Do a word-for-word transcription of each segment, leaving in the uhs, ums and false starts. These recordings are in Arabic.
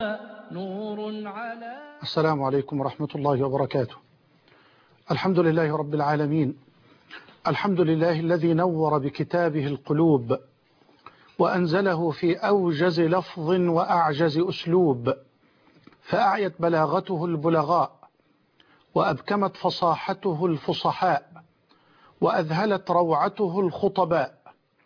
نور على السلام عليكم ورحمة الله وبركاته. الحمد لله رب العالمين، الحمد لله الذي نور بكتابه القلوب وأنزله في أوجز لفظ وأعجز أسلوب، فأعيت بلاغته البلغاء وأبكمت فصاحته الفصحاء وأذهلت روعته الخطباء،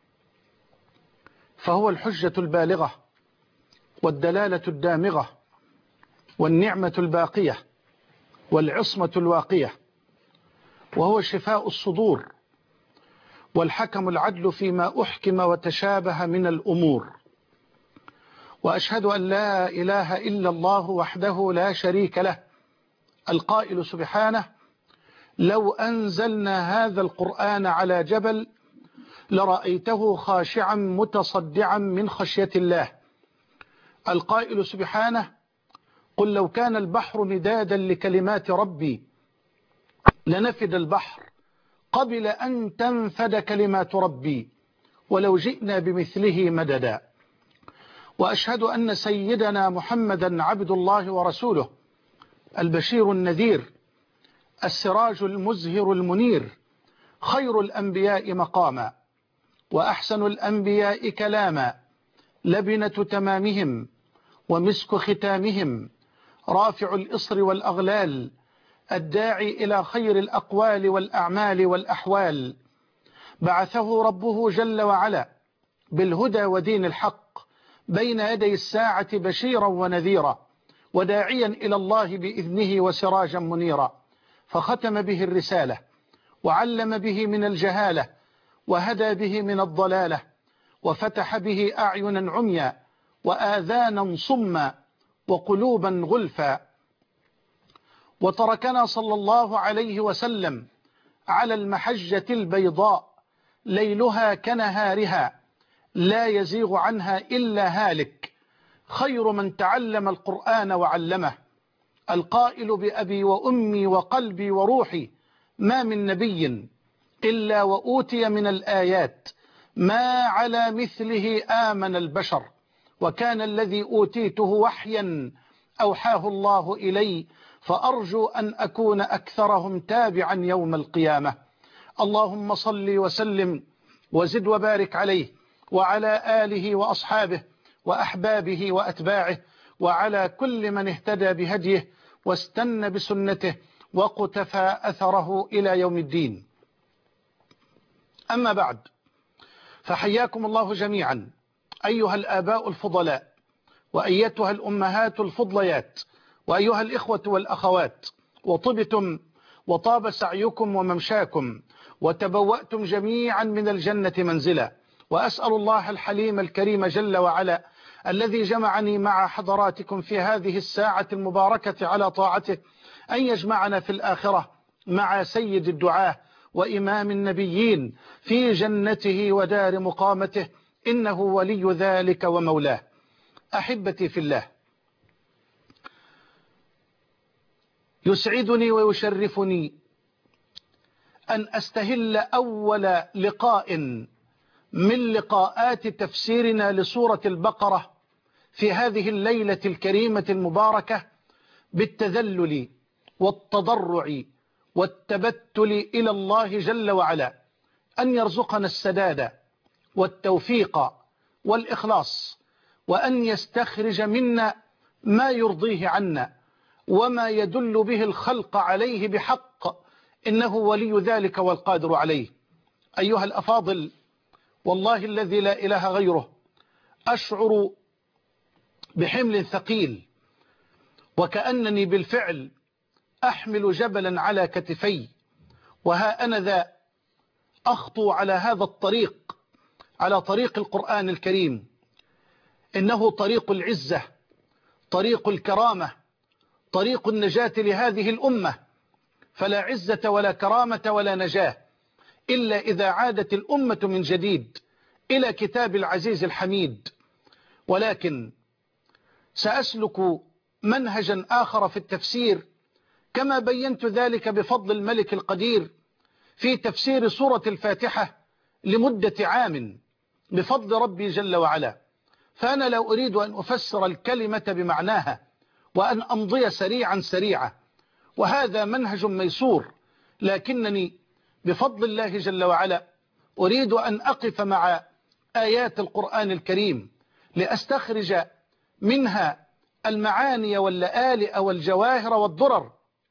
فهو الحجة البالغة والدلالة الدامغة والنعمة الباقية والعصمة الواقية، وهو شفاء الصدور والحكم العدل فيما أحكم وتشابه من الأمور. وأشهد أن لا إله إلا الله وحده لا شريك له، القائل سبحانه: لو أنزلنا هذا القرآن على جبل لرأيته خاشعا متصدعا من خشية الله. القائل سبحانه: قل لو كان البحر مدادا لكلمات ربي لنفد البحر قبل أن تنفد كلمات ربي ولو جئنا بمثله مددا. وأشهد أن سيدنا محمدا عبد الله ورسوله، البشير النذير، السراج المزهر المنير، خير الأنبياء مقاما وأحسن الأنبياء كلاما، لبنة تمامهم ومسك ختامهم، رافع الإصر والأغلال، الداعي إلى خير الأقوال والأعمال والأحوال. بعثه ربه جل وعلا بالهدى ودين الحق بين يدي الساعة بشيرا ونذيرا وداعيا إلى الله بإذنه وسراجا منيرا، فختم به الرسالة وعلم به من الجهالة وهدى به من الضلالة وفتح به أعينا عميا وآذانا صما وقلوبا غلفا، وتركنا صلى الله عليه وسلم على المحجة البيضاء ليلها كنهارها لا يزيغ عنها إلا هالك، خير من تعلم القرآن وعلمه، القائل بأبي وأمي وقلبي وروحي ما من نبي إلا وأوتي من الآيات ما على مثله آمن البشر، وكان الذي أوتيته وحيا أوحاه الله إلي، فأرجو أن أكون أكثرهم تابعا يوم القيامة. اللهم صل وسلم وزد وبارك عليه وعلى آله وأصحابه وأحبابه وأتباعه وعلى كل من اهتدى بهديه واستنى بسنته وقتفى أثره إلى يوم الدين. أما بعد، فحياكم الله جميعا أيها الآباء الفضلاء وأيتها الأمهات الفضليات وأيها الإخوة والأخوات، وطبتم وطاب سعيكم وممشاكم وتبوأتم جميعا من الجنة منزلا، وأسأل الله الحليم الكريم جل وعلا الذي جمعني مع حضراتكم في هذه الساعة المباركة على طاعته أن يجمعنا في الآخرة مع سيد الدعاة وإمام النبيين في جنته ودار مقامته، إنه ولي ذلك ومولاه. أحبتي في الله، يسعدني ويشرفني أن أستهل أول لقاء من لقاءات تفسيرنا لسورة البقرة في هذه الليلة الكريمة المباركة بالتذلل والتضرع والتبتل إلى الله جل وعلا أن يرزقنا السداد والتوفيق والإخلاص، وأن يستخرج منا ما يرضيه عنا وما يدل به الخلق عليه بحق، إنه ولي ذلك والقادر عليه. أيها الأفاضل، والله الذي لا إله غيره أشعر بحمل ثقيل، وكأنني بالفعل أحمل جبلا على كتفي، وها أنا ذا أخطو على هذا الطريق، على طريق القرآن الكريم. إنه طريق العزة، طريق الكرامة، طريق النجاة لهذه الأمة، فلا عزة ولا كرامة ولا نجاة إلا إذا عادت الأمة من جديد إلى كتاب العزيز الحميد. ولكن سأسلك منهجا آخر في التفسير، كما بينت ذلك بفضل الملك القدير في تفسير سورة الفاتحة لمدة عام بفضل ربي جل وعلا، فأنا لا أريد أن أفسر الكلمة بمعناها وأن أمضي سريعا سريعا، وهذا منهج ميسور، لكنني بفضل الله جل وعلا أريد أن أقف مع آيات القرآن الكريم لأستخرج منها المعاني واللآلئ والجواهر والضرر،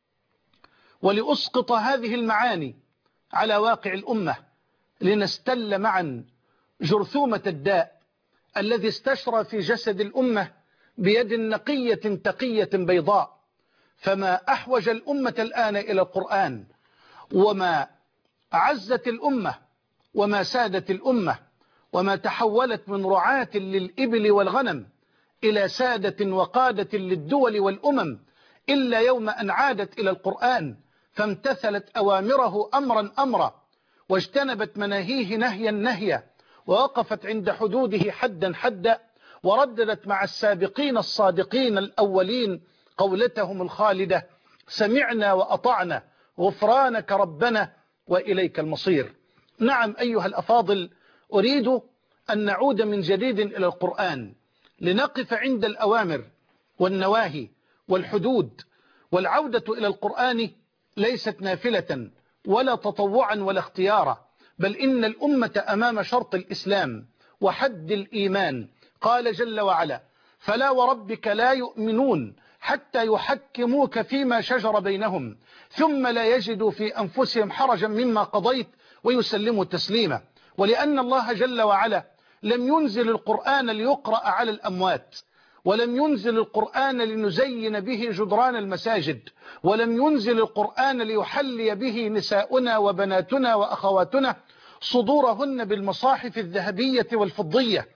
ولأسقط هذه المعاني على واقع الأمة، لنستل معا جرثومة الداء الذي استشرى في جسد الأمة بيد نقية تقية بيضاء. فما أحوج الأمة الآن إلى القرآن، وما عزت الأمة، وما سادت الأمة، وما تحولت من رعاة للإبل والغنم إلى سادة وقادة للدول والأمم، إلا يوم أن عادت إلى القرآن فامتثلت أوامره أمرا أمرا، واجتنبت مناهيه نهيا نهيا، ووقفت عند حدوده حدا حدا، ورددت مع السابقين الصادقين الأولين قولتهم الخالدة: سمعنا وأطعنا غفرانك ربنا وإليك المصير. نعم أيها الأفاضل، أريد أن نعود من جديد إلى القرآن لنقف عند الأوامر والنواهي والحدود. والعودة إلى القرآن ليست نافلة ولا تطوعا ولا اختيارا، بل إن الأمة أمام شرط الإسلام وحد الإيمان. قال جل وعلا: فلا وربك لا يؤمنون حتى يحكموك فيما شجر بينهم ثم لا يجدوا في أنفسهم حرجا مما قضيت ويسلموا تسليما. ولأن الله جل وعلا لم ينزل القرآن ليقرأ على الأموات، ولم ينزل القرآن لنزين به جدران المساجد، ولم ينزل القرآن ليحلي به نساؤنا وبناتنا وأخواتنا صدورهن بالمصاحف الذهبية والفضية،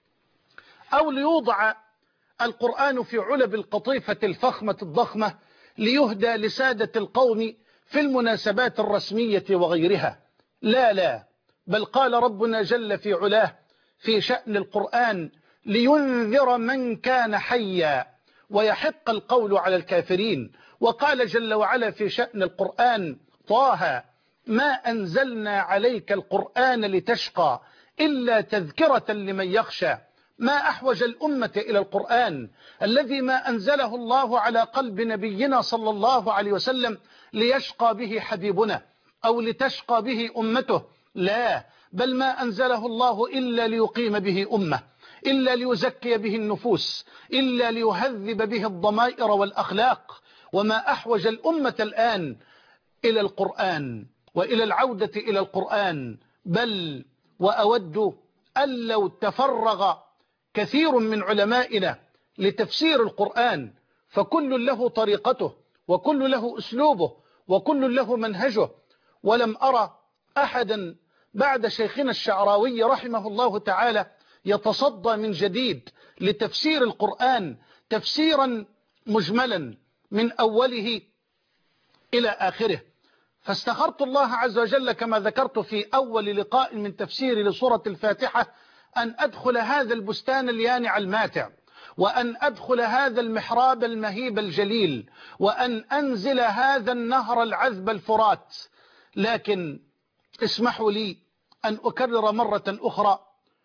أو ليوضع القرآن في علب القطيفة الفخمة الضخمة ليهدى لسادة القوم في المناسبات الرسمية وغيرها. لا لا، بل قال ربنا جل في علاه في شأن القرآن: لينذر من كان حيا ويحق القول على الكافرين. وقال جل وعلا في شأن القرآن: طه ما أنزلنا عليك القرآن لتشقى إلا تذكرة لمن يخشى. ما أحوج الأمة إلى القرآن الذي ما أنزله الله على قلب نبينا صلى الله عليه وسلم ليشقى به حبيبنا أو لتشقى به أمته، لا، بل ما أنزله الله إلا ليقيم به أمة، إلا ليزكي به النفوس، إلا ليهذب به الضمائر والأخلاق. وما أحوج الأمة الآن إلى القرآن وإلى العودة إلى القرآن، بل وأود أن لو تفرغ كثير من علمائنا لتفسير القرآن، فكل له طريقته وكل له أسلوبه وكل له منهجه، ولم أرى أحدا بعد شيخنا الشعراوي رحمه الله تعالى يتصدى من جديد لتفسير القرآن تفسيرا مجملا من أوله إلى آخره. فاستخرت الله عز وجل كما ذكرت في أول لقاء من تفسير لسورة الفاتحة أن أدخل هذا البستان اليانع الماتع، وأن أدخل هذا المحراب المهيب الجليل، وأن أنزل هذا النهر العذب الفرات. لكن اسمحوا لي أن أكرر مرة أخرى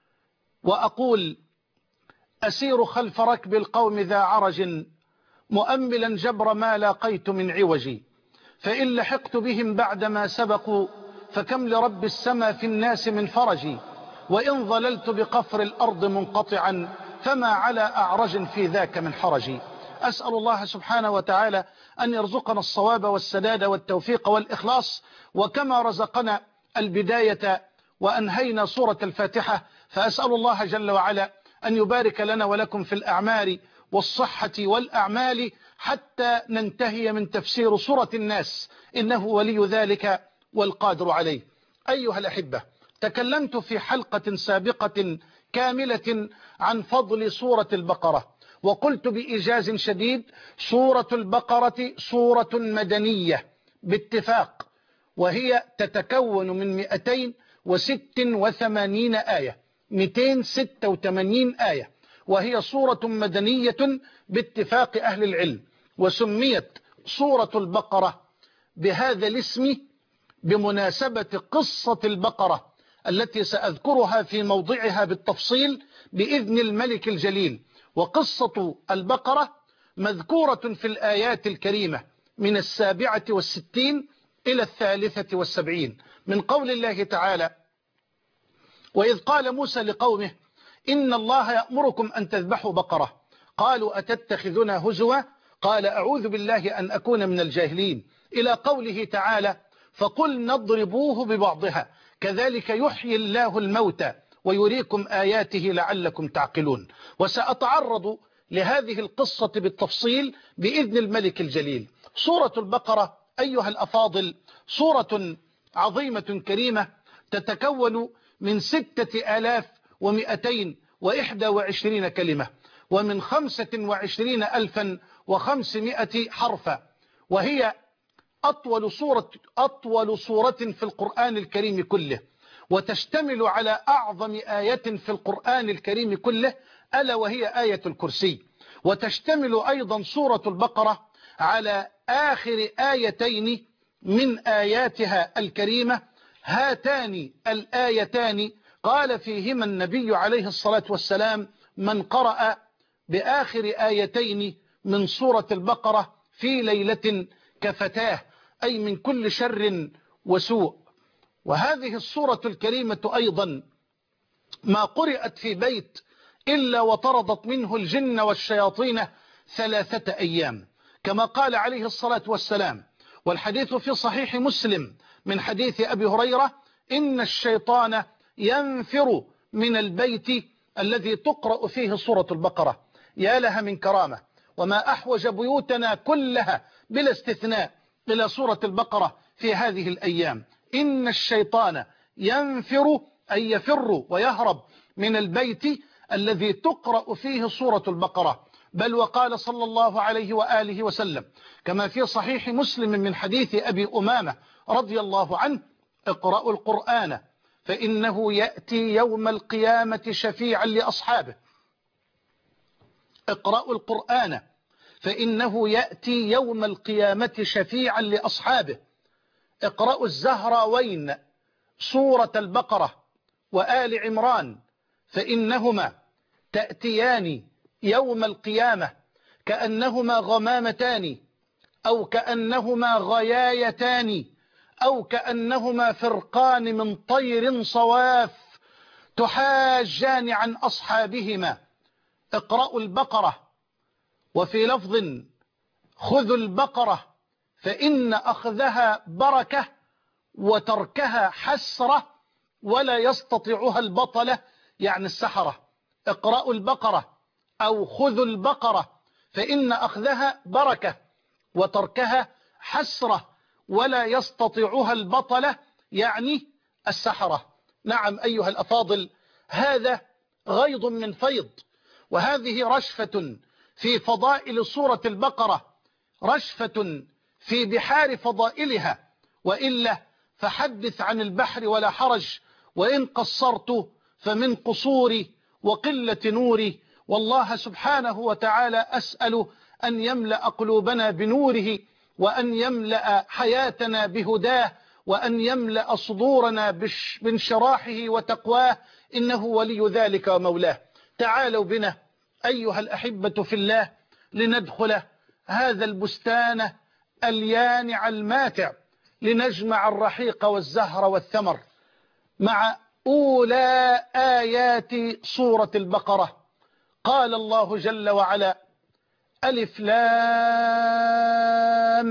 وأقول: أسير خلف ركب القوم ذا عرج مؤملا جبر ما لاقيت من عوجي، فإن لحقت بهم بعدما سبقوا فكم لرب السما في الناس من فرجي، وإن ظللت بقفر الأرض منقطعا فما على أعرج في ذاك من حرجي. أسأل الله سبحانه وتعالى أن يرزقنا الصواب والسداد والتوفيق والإخلاص، وكما رزقنا البداية وأنهينا سورة الفاتحة، فأسأل الله جل وعلا أن يبارك لنا ولكم في الأعمار والصحة والأعمال حتى ننتهي من تفسير سورة الناس، إنه ولي ذلك والقادر عليه. أيها الأحبة، تكلمت في حلقة سابقة كاملة عن فضل سورة البقرة، وقلت بإيجاز شديد: سورة البقرة سورة مدنية باتفاق، وهي تتكون من مئتين وست وثمانين آية، مئتين وستة وثمانين آية، وهي سورة مدنية باتفاق أهل العلم. وسميت سورة البقرة بهذا الاسم بمناسبة قصة البقرة التي سأذكرها في موضعها بالتفصيل بإذن الملك الجليل. وقصة البقرة مذكورة في الآيات الكريمة من السابعة والستين إلى الثالثة والسبعين من قول الله تعالى: وإذ قال موسى لقومه إن الله يأمركم أن تذبحوا بقرة قالوا أتتخذنا هزوا قال أعوذ بالله أن أكون من الجاهلين، إلى قوله تعالى: فقل نضربوه ببعضها كذلك يحيي الله الموتى ويريكم آياته لعلكم تعقلون. وسأتعرض لهذه القصة بالتفصيل بإذن الملك الجليل. سورة البقرة أيها الأفاضل سورة عظيمة كريمة تتكون من ستة آلاف ومئتين وإحدى وعشرين كلمة ومن خمسة وعشرين ألفا وخمسمائة حرفا، وهي أطول سورة, أطول سورة في القرآن الكريم كله، وتشتمل على أعظم آية في القرآن الكريم كله ألا وهي آية الكرسي. وتشتمل أيضا سورة البقرة على آخر آيتين من آياتها الكريمة، هاتان الآيتان قال فيهما النبي عليه الصلاة والسلام: من قرأ بآخر آيتين من سورة البقرة في ليلة كفتاه، أي من كل شر وسوء. وهذه السورة الكريمة أيضا ما قرأت في بيت إلا وطردت منه الجن والشياطين ثلاثة أيام، كما قال عليه الصلاة والسلام، والحديث في صحيح مسلم من حديث أبي هريرة: إن الشيطان ينفر من البيت الذي تقرأ فيه سورة البقرة. يا لها من كرامة، وما أحوج بيوتنا كلها بلا استثناء إلى سورة البقرة في هذه الأيام. إن الشيطان ينفر أي يفر ويهرب من البيت الذي تقرأ فيه سورة البقرة. بل وقال صلى الله عليه وآله وسلم كما في صحيح مسلم من حديث أبي أمامة رضي الله عنه: اقرأوا القرآن فإنه يأتي يوم القيامة شفيعا لأصحابه. اقرأوا القرآن فإنه يأتي يوم القيامة شفيعا لأصحابه. اقرأوا الزهراوين سورة البقرة وآل عمران فإنهما تأتيان يوم القيامة كأنهما غمامتان أو كأنهما غيايتان أو كأنهما فرقان من طير صواف تحاجان عن أصحابهما. اقرأوا البقرة، وفي لفظ خذوا البقرة فإن أخذها بركة وتركها حسرة ولا يستطيعها البطلة، يعني السحرة. اقرأوا البقرة أو خذوا البقرة فإن أخذها بركة وتركها حسرة ولا يستطيعها البطلة، يعني السحرة. نعم أيها الأفاضل، هذا غيض من فيض، وهذه رشفة في فضائل سورة البقرة، رشفة في بحار فضائلها، وإلا فحدث عن البحر ولا حرج، وإن قصرت فمن قصوري وقلة نوري. والله سبحانه وتعالى أسأل أن يملأ قلوبنا بنوره، وأن يملأ حياتنا بهداه، وأن يملأ صدورنا بانشراحه وتقواه، إنه ولي ذلك ومولاه. تعالوا بنا أيها الأحبة في الله لندخل هذا البستان اليانع الماتع، لنجمع الرحيق والزهر والثمر مع أولى آيات سورة البقرة. قال الله جل وعلا: ألف لام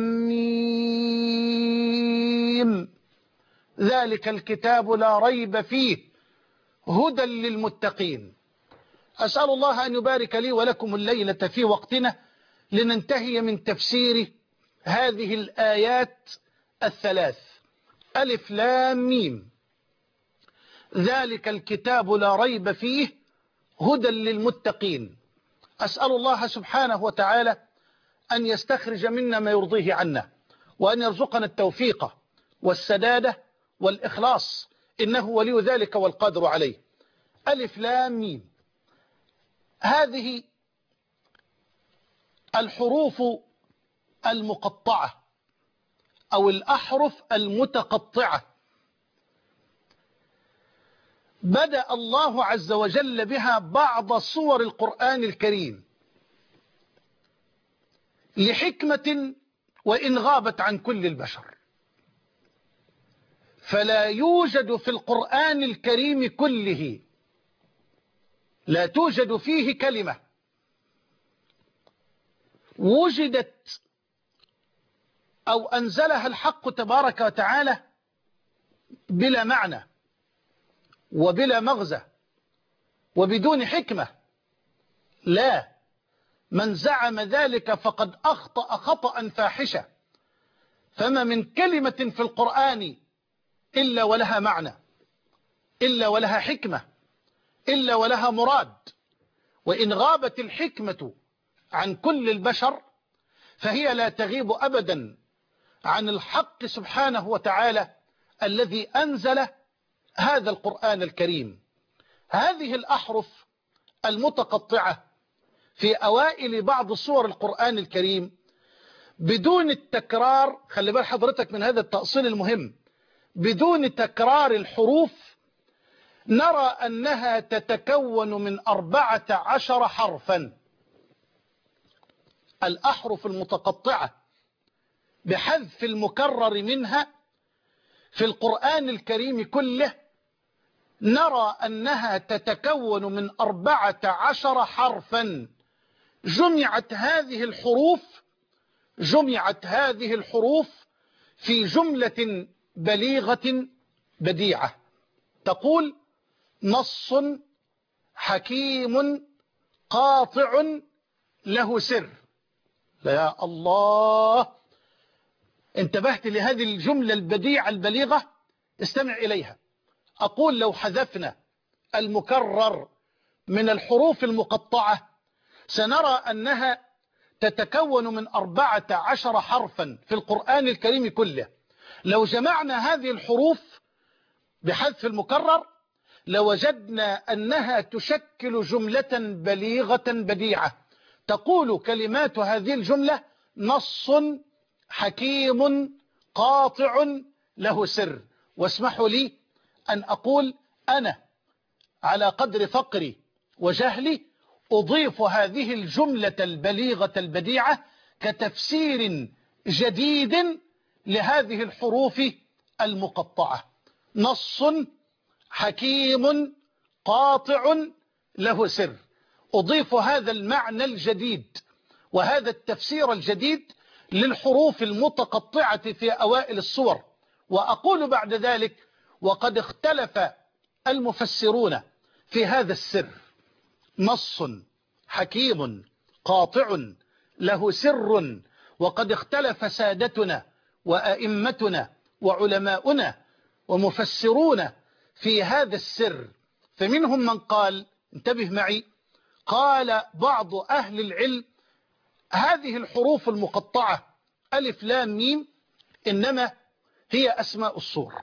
ميم ذلك الكتاب لا ريب فيه هدى للمتقين. أسأل الله أن يبارك لي ولكم الليلة في وقتنا لننتهي من تفسير هذه الآيات الثلاث: ألف لام ميم ذلك الكتاب لا ريب فيه هدى للمتقين. أسأل الله سبحانه وتعالى أن يستخرج منا ما يرضيه عنا، وأن يرزقنا التوفيق والسدادة والإخلاص، إنه ولي ذلك والقادر عليه. ألف لام ميم، هذه الحروف المقطعة أو الأحرف المتقطعة بدأ الله عز وجل بها بعض صور القرآن الكريم لحكمة وإن غابت عن كل البشر، فلا يوجد في القرآن الكريم كله، لا توجد فيه كلمة وجدت أو أنزلها الحق تبارك وتعالى بلا معنى وبلا مغزى وبدون حكمة. لا، من زعم ذلك فقد أخطأ خطأ فاحشا. فما من كلمة في القرآن إلا ولها معنى، إلا ولها حكمة، إلا ولها مراد. وإن غابت الحكمة عن كل البشر فهي لا تغيب أبدا عن الحق سبحانه وتعالى الذي أنزل هذا القرآن الكريم. هذه الأحرف المتقطعة في أوائل بعض صور القرآن الكريم بدون التكرار، خلي بال حضرتك من هذا التأصيل المهم، بدون تكرار الحروف نرى أنها تتكون من أربعة عشر حرفا. الأحرف المتقطعة بحذف المكرر منها في القرآن الكريم كله نرى أنها تتكون من أربعة عشر حرفا. جمعت هذه الحروف جمعت هذه الحروف في جملة بليغة بديعة تقول: نص حكيم قاطع له سر. يا الله، انتبهت لهذه الجملة البديعة البليغة؟ استمع إليها. أقول: لو حذفنا المكرر من الحروف المقطعة سنرى أنها تتكون من أربعة عشر حرفا في القرآن الكريم كله. لو جمعنا هذه الحروف بحذف المكرر لوجدنا أنها تشكل جملة بليغة بديعة تقول كلمات هذه الجملة: نص حكيم قاطع له سر. واسمحوا لي أن أقول أنا على قدر فقري وجهلي أضيف هذه الجملة البليغة البديعة كتفسير جديد لهذه الحروف المقطعة. نص حكيم قاطع له سر. أضيف هذا المعنى الجديد وهذا التفسير الجديد للحروف المتقطعة في أوائل الصور. وأقول بعد ذلك: وقد اختلف المفسرون في هذا السر. نص حكيم قاطع له سر، وقد اختلف سادتنا وأئمتنا وعلماؤنا ومفسرون في هذا السر. فمنهم من قال، انتبه معي، قال بعض أهل العلم: هذه الحروف المقطعة ألف لام ميم إنما هي أسماء الصور.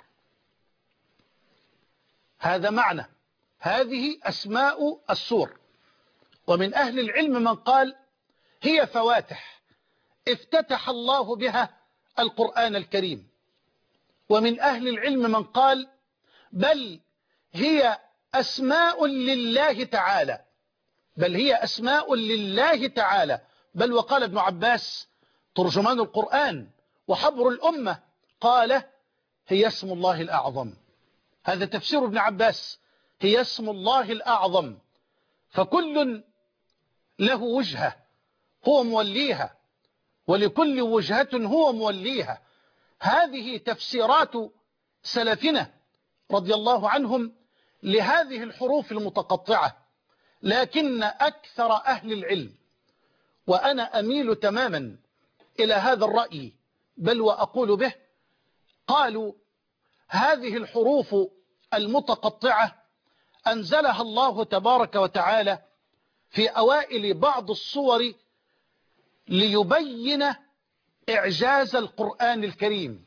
هذا معنى، هذه أسماء الصور. ومن أهل العلم من قال: هي فواتح افتتح الله بها القرآن الكريم. ومن أهل العلم من قال: بل هي أسماء لله تعالى، بل هي أسماء لله تعالى. بل وقال ابن عباس ترجمان القرآن وحبر الأمة قال: هي اسم الله الأعظم. هذا تفسير ابن عباس، هي اسم الله الأعظم. فكل له وجهة هو موليها، ولكل وجهة هو موليها. هذه تفسيرات سلفنا رضي الله عنهم لهذه الحروف المتقطعة. لكن أكثر أهل العلم، وأنا أميل تماما إلى هذا الرأي بل وأقول به، قالوا: هذه الحروف المتقطعة أنزلها الله تبارك وتعالى في أوائل بعض الصور ليبين إعجاز القرآن الكريم.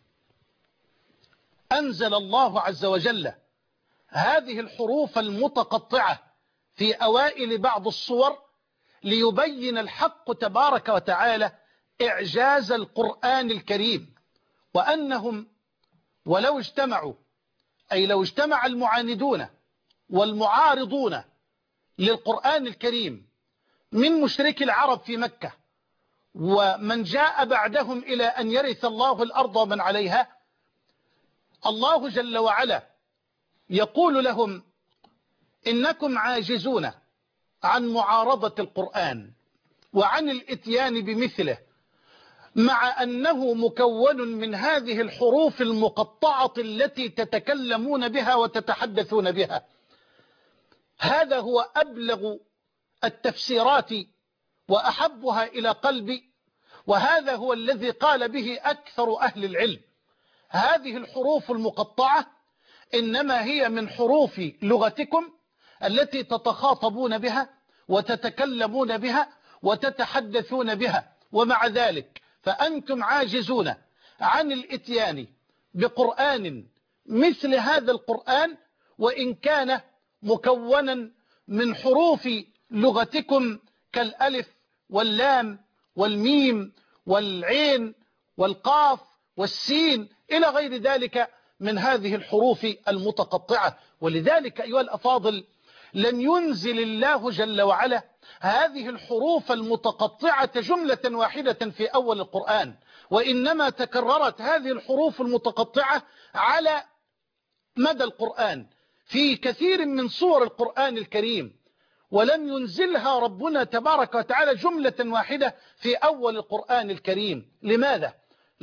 أنزل الله عز وجل هذه الحروف المتقطعة في أوائل بعض الصور ليبين الحق تبارك وتعالى إعجاز القرآن الكريم، وأنهم ولو اجتمعوا، أي لو اجتمع المعاندون والمعارضون للقرآن الكريم من مشركي العرب في مكة ومن جاء بعدهم إلى أن يرث الله الأرض ومن عليها، الله جل وعلا يقول لهم إنكم عاجزون عن معارضة القرآن وعن الإتيان بمثله، مع أنه مكون من هذه الحروف المقطعة التي تتكلمون بها وتتحدثون بها. هذا هو أبلغ التفسيرات وأحبها إلى قلبي، وهذا هو الذي قال به أكثر أهل العلم. هذه الحروف المقطعة إنما هي من حروف لغتكم التي تتخاطبون بها وتتكلمون بها وتتحدثون بها، ومع ذلك فأنتم عاجزون عن الإتيان بقرآن مثل هذا القرآن، وإن كان مكونا من حروف لغتكم كالألف واللام والميم والعين والقاف والسين إلى غير ذلك من هذه الحروف المتقطعة. ولذلك أيها الأفاضل لم ينزل الله جل وعلا هذه الحروف المتقطعة جملة واحدة في أول القرآن، وإنما تكررت هذه الحروف المتقطعة على مدى القرآن في كثير من سور القرآن الكريم، ولم ينزلها ربنا تبارك وتعالى جملة واحدة في أول القرآن الكريم. لماذا؟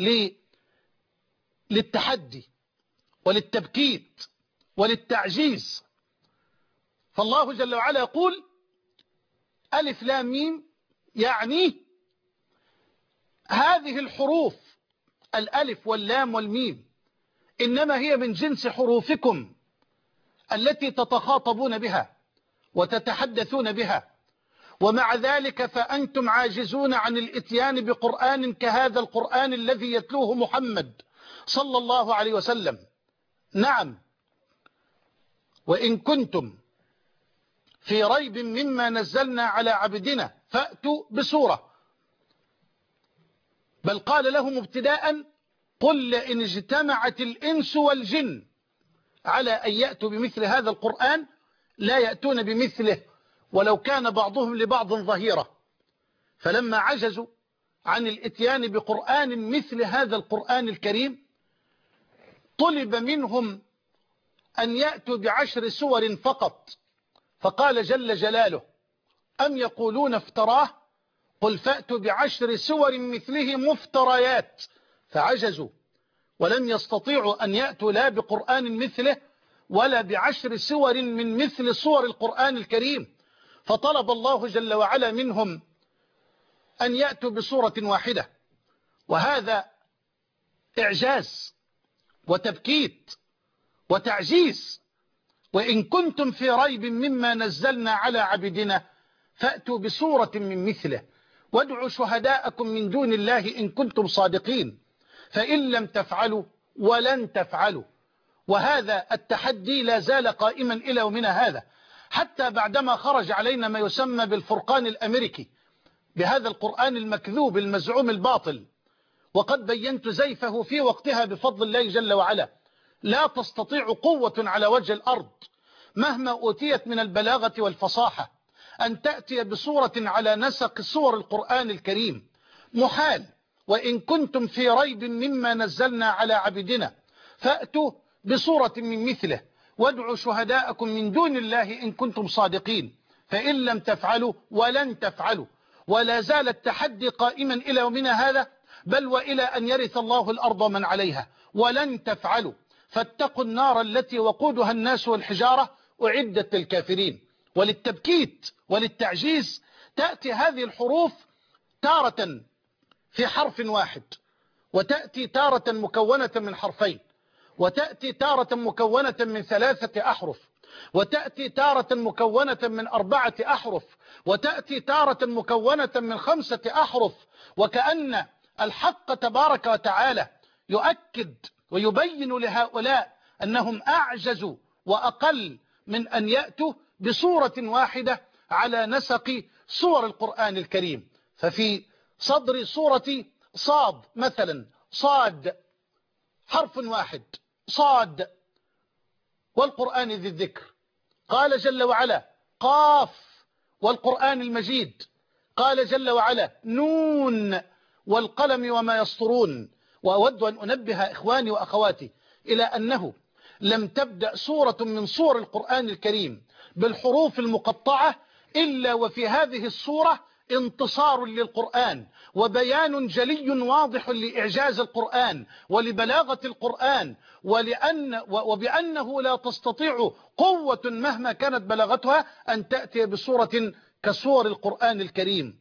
للتحدي وللتبكيت وللتعجيز. فالله جل وعلا يقول ألف لام ميم، يعني هذه الحروف الألف واللام والميم إنما هي من جنس حروفكم التي تتخاطبون بها وتتحدثون بها، ومع ذلك فأنتم عاجزون عن الإتيان بقرآن كهذا القرآن الذي يتلوه محمد صلى الله عليه وسلم. نعم، وإن كنتم في ريب مما نزلنا على عبدنا فأتوا بسورة، بل قال لهم ابتداء قل لئن اجتمعت الإنس والجن على أن يأتوا بمثل هذا القرآن لا يأتون بمثله ولو كان بعضهم لبعض ظهيرا. فلما عجزوا عن الاتيان بقرآن مثل هذا القرآن الكريم طلب منهم أن يأتوا بعشر سور فقط، فقال جل جلاله أم يقولون افتراه قل فأتوا بعشر سور مثله مفتريات، فعجزوا ولم يستطيعوا أن يأتوا لا بقرآن مثله ولا بعشر سور من مثل سور القرآن الكريم، فطلب الله جل وعلا منهم أن يأتوا بسورة واحدة، وهذا إعجاز وتبكيت وتعجيز. وإن كنتم في ريب مما نزلنا على عبدنا فأتوا بسورة من مثله وادعوا شهداءكم من دون الله إن كنتم صادقين فإن لم تفعلوا ولن تفعلوا. وهذا التحدي لا زال قائما إلى يومنا هذا، حتى بعدما خرج علينا ما يسمى بالفرقان الأمريكي بهذا القرآن المكذوب المزعوم الباطل، وقد بينت زيفه في وقتها بفضل الله جل وعلا. لا تستطيع قوة على وجه الأرض مهما أوتيت من البلاغة والفصاحة أن تأتي بصورة على نسق صور القرآن الكريم، محال. وإن كنتم في ريب مما نزلنا على عبدنا فأتوا بصورة من مثله وادعوا شهداءكم من دون الله إن كنتم صادقين فإن لم تفعلوا ولن تفعلوا. ولا زال التحدي قائما إلى يومنا هذا، بل وإلى أن يرث الله الأرض من عليها، ولن تفعلوا فاتقوا النار التي وقودها الناس والحجارة أعدت للكافرين. وللتبكيت وللتعجيز تأتي هذه الحروف تارة في حرف واحد، وتأتي تارة مكونة من حرفين، وتأتي تارة مكونة من ثلاثة أحرف، وتأتي تارة مكونة من أربعة أحرف، وتأتي تارة مكونة من خمسة أحرف. وكأن الحق تبارك وتعالى يؤكد ويبين لهؤلاء أنهم أعجزوا وأقل من أن يأتوا بصورة واحدة على نسق صور القرآن الكريم. ففي صدر صورة صاد مثلا، صاد حرف واحد صاد، والقرآن ذي الذكر قال جل وعلا قاف والقرآن المجيد، قال جل وعلا نون والقلم وما يسطرون. وأود أن أنبه إخواني وأخواتي إلى أنه لم تبدأ سورة من سور القرآن الكريم بالحروف المقطعة إلا وفي هذه السورة انتصار للقرآن وبيان جلي واضح لإعجاز القرآن ولبلاغة القرآن، ولأن وبأنه لا تستطيع قوة مهما كانت بلاغتها أن تأتي بسورة كسور القرآن الكريم.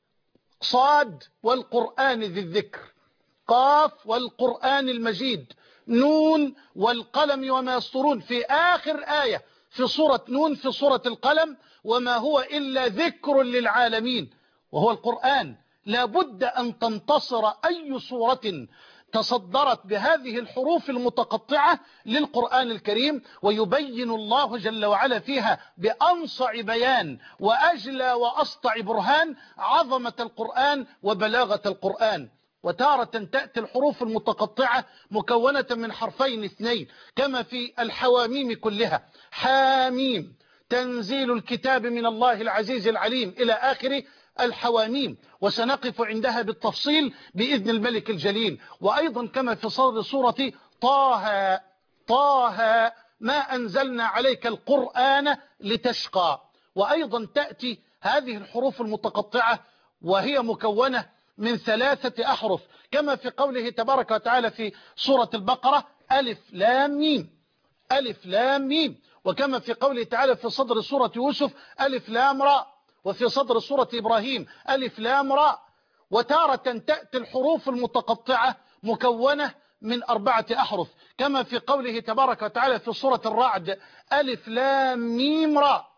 صاد والقرآن ذي الذكر، قاف والقرآن المجيد، نون والقلم وما يسطرون في آخر آية في سورة نون في سورة القلم، وما هو إلا ذكر للعالمين وهو القرآن. لا بد أن تنتصر أي سورة تصدرت بهذه الحروف المتقطعة للقرآن الكريم، ويبين الله جل وعلا فيها بأنصع بيان وأجلى وأسطع برهان عظمة القرآن وبلاغة القرآن. وتارة تأتي الحروف المتقطعة مكونة من حرفين اثنين كما في الحواميم كلها، حاميم تنزيل الكتاب من الله العزيز العليم إلى آخر الحواميم، وسنقف عندها بالتفصيل بإذن الملك الجليل. وأيضا كما في صدر سورة طه، طه ما أنزلنا عليك القرآن لتشقى. وأيضا تأتي هذه الحروف المتقطعة وهي مكونة من ثلاثة أحرف كما في قوله تبارك وتعالى في سورة البقرة ألف لام ميم، ألف لام ميم. وكما في قوله تعالى في صدر سورة يوسف ألف لام راء، وفي صدر سورة إبراهيم ألف لام راء. وتارة تأتي الحروف المتقطعة مكونة من أربعة أحرف كما في قوله تبارك وتعالى في سورة الرعد ألف لام ميم راء،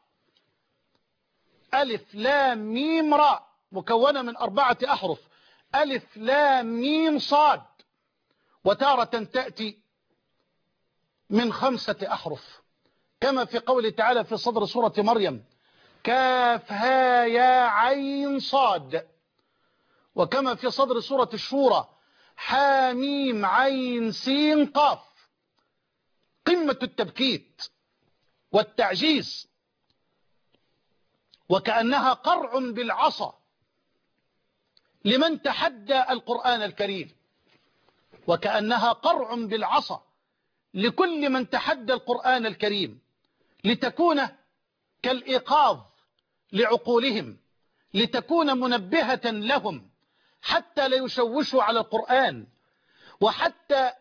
ألف لام ميم راء مكونة من أربعة أحرف، ألف لام ميم صاد. وتارة تأتي من خمسة أحرف كما في قوله تعالى في صدر سورة مريم كاف ها يا عين صاد. وكما في صدر سورة الشورى حاميم عين سين قاف. قمة التبكيت والتعجيز، وكأنها قرع بالعصا لمن تحدى القرآن الكريم، وكأنها قرع بالعصا لكل من تحدى القرآن الكريم، لتكون كالإيقاظ لعقولهم، لتكون منبهة لهم حتى لا يشوشوا على القرآن، وحتى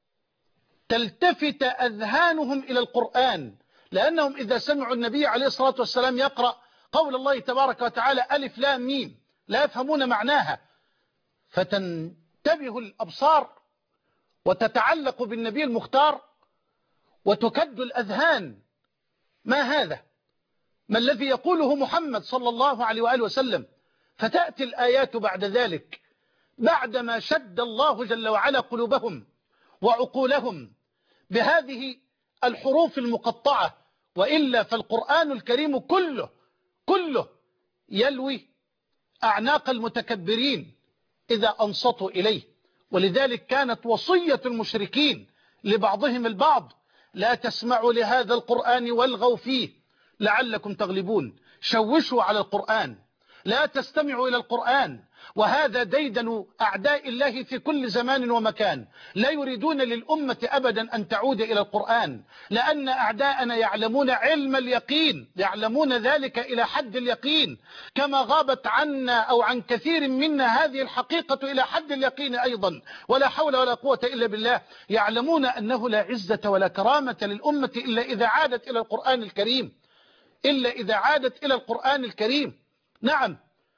تلتفت أذهانهم إلى القرآن، لأنهم إذا سمعوا النبي عليه الصلاة والسلام يقرأ قول الله تبارك وتعالى ألف لام ميم لا يفهمون معناها، فتنتبه الأبصار وتتعلق بالنبي المختار وتكد الأذهان. ما هذا؟ ما الذي يقوله محمد صلى الله عليه وآله وسلم؟ فتأتي الآيات بعد ذلك بعدما شد الله جل وعلا قلوبهم وعقولهم بهذه الحروف المقطعة. وإلا فالقرآن الكريم كله كله يلوي أعناق المتكبرين إذا أنصتوا إليه. ولذلك كانت وصية المشركين لبعضهم البعض لا تسمعوا لهذا القرآن والغوا فيه لعلكم تغلبون، شوشوا على القرآن، لا تستمعوا إلى القرآن. وهذا ديدن أعداء الله في كل زمان ومكان، لا يريدون للأمة أبدا أن تعود إلى القرآن، لأن أعداءنا يعلمون علم اليقين، يعلمون ذلك إلى حد اليقين، كما غابت عنا أو عن كثير منا هذه الحقيقة إلى حد اليقين أيضا، ولا حول ولا قوة إلا بالله. يعلمون أنه لا عزة ولا كرامة للأمة إلا إذا عادت إلى القرآن الكريم، إلا إذا عادت إلى القرآن الكريم. نعم،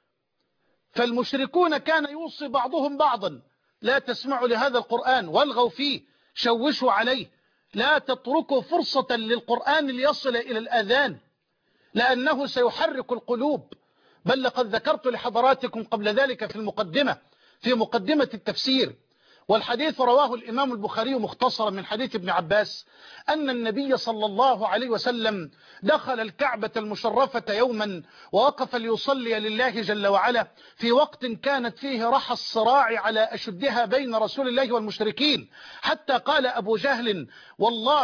فالمشركون كان يوصي بعضهم بعضا لا تسمعوا لهذا القرآن والغوا فيه، شوشوا عليه، لا تتركوا فرصة للقرآن ليصل إلى الآذان، لأنه سيحرك القلوب. بل لقد ذكرت لحضراتكم قبل ذلك في المقدمة في مقدمة التفسير، والحديث رواه الإمام البخاري مختصرا من حديث ابن عباس أن النبي صلى الله عليه وسلم دخل الكعبة المشرفة يوما ووقف ليصلي لله جل وعلا في وقت كانت فيه رحى الصراع على أشدها بين رسول الله والمشركين، حتى قال أبو جهل والله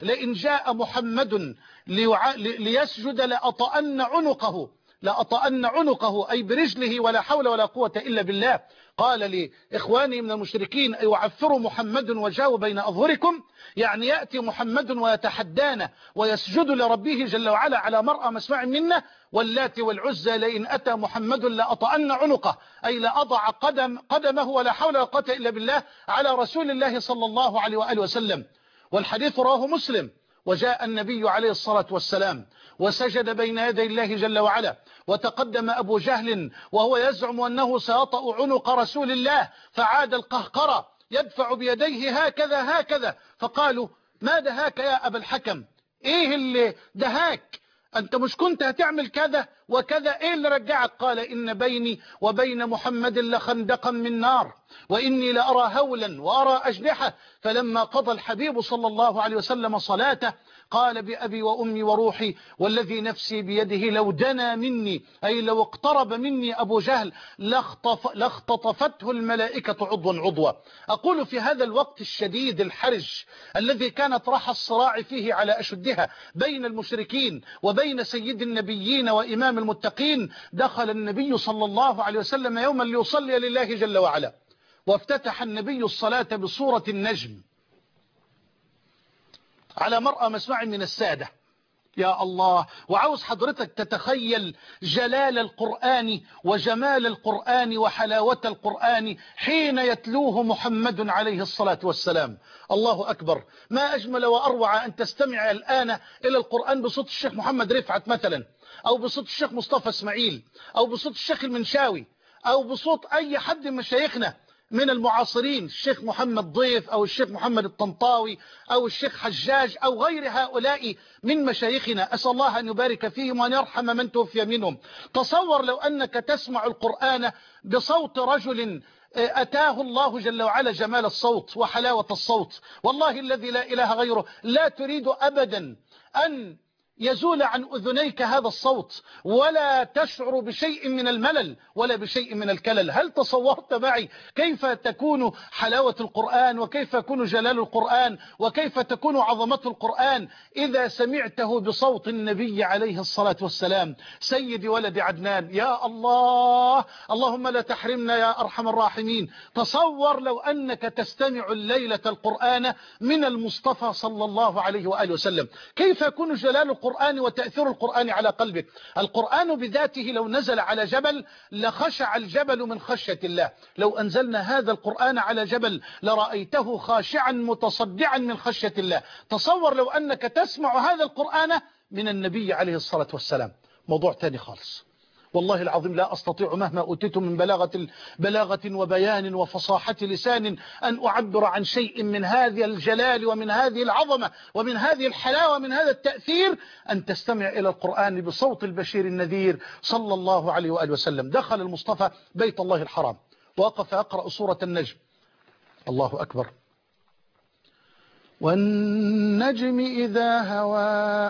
لئن جاء محمد ليع... ليسجد لأطأن عنقه لأطأن عنقه أي برجله، ولا حول ولا قوة إلا بالله. قال لإخواني من المشركين: أيعفر محمد وجهه بين أظهركم؟ يعني يأتي محمد ويتحدانا ويسجد لربه جل وعلا على مرأى مسمع منا. واللات والعزى لئن أتى محمد لأطأن عنقه، أي لأضع قدم قدمه ولا حول ولا قوة إلا بالله على رسول الله صلى الله عليه وآله وسلم. والحديث رواه مسلم. وجاء النبي عليه الصلاة والسلام وسجد بين يدي الله جل وعلا، وتقدم أبو جهل وهو يزعم أنه سيطأ عنق رسول الله، فعاد القهقرة يدفع بيديه هكذا هكذا، فقالوا: ما دهاك يا أبا الحكم؟ إيه اللي دهاك؟ أنت مش كنت هتعمل كذا وكذا؟ إيه اللي رجعك؟ قال: إن بيني وبين محمد لخندقا من نار، وإني لأرى هولا وأرى أجنحة. فلما قضى الحبيب صلى الله عليه وسلم صلاته قال: بأبي وأمي وروحي والذي نفسي بيده لو دنا مني، أي لو اقترب مني أبو جهل لاختطف لاختطفته الملائكة عضوا عضوا. أقول في هذا الوقت الشديد الحرج الذي كانت راح الصراع فيه على أشدها بين المشركين وبين سيد النبيين وإمام المتقين، دخل النبي صلى الله عليه وسلم يوما ليصلي لله جل وعلا، وافتتح النبي الصلاة بصورة النجم على مرأى مسمع من السادة. يا الله، وعاوز حضرتك تتخيل جلال القرآن وجمال القرآن وحلاوة القرآن حين يتلوه محمد عليه الصلاة والسلام. الله أكبر، ما أجمل وأروع أن تستمع الآن إلى القرآن بصوت الشيخ محمد رفعت مثلا، أو بصوت الشيخ مصطفى اسماعيل، أو بصوت الشيخ المنشاوي، أو بصوت أي حد من مشايخنا من المعاصرين، الشيخ محمد ضيف أو الشيخ محمد الطنطاوي أو الشيخ حجاج أو غير هؤلاء من مشايخنا، أسأل الله أن يبارك فيهم وأن يرحم من توفي منهم. تصور لو أنك تسمع القرآن بصوت رجل أتاه الله جل وعلا جمال الصوت وحلاوة الصوت، والله الذي لا إله غيره لا تريد أبدا أن يزول عن أذنيك هذا الصوت، ولا تشعر بشيء من الملل ولا بشيء من الكلل. هل تصورت معي كيف تكون حلاوة القرآن، وكيف يكون جلال القرآن، وكيف تكون عظمة القرآن إذا سمعته بصوت النبي عليه الصلاة والسلام سيد ولد عدنان؟ يا الله، اللهم لا تحرمنا يا أرحم الراحمين. تصور لو أنك تستمع الليلة القرآن من المصطفى صلى الله عليه وآله وسلم، كيف يكون جلال القرآن وتأثير القرآن على قلبك. القرآن بذاته لو نزل على جبل لخشع الجبل من خشية الله. لو أنزلنا هذا القرآن على جبل لرأيته خاشعا متصدعا من خشية الله. تصور لو أنك تسمع هذا القرآن من النبي عليه الصلاة والسلام، موضوع تاني خالص. والله العظيم لا أستطيع مهما أوتيت من بلاغة بلاغة وبيان وفصاحة لسان أن أعبر عن شيء من هذه الجلال ومن هذه العظمة ومن هذه الحلاوة ومن هذا التأثير أن تستمع إلى القرآن بصوت البشير النذير صلى الله عليه وآله وسلم. دخل المصطفى بيت الله الحرام، وقف يقرأ سورة النجم. الله أكبر. والنجم إذا هوى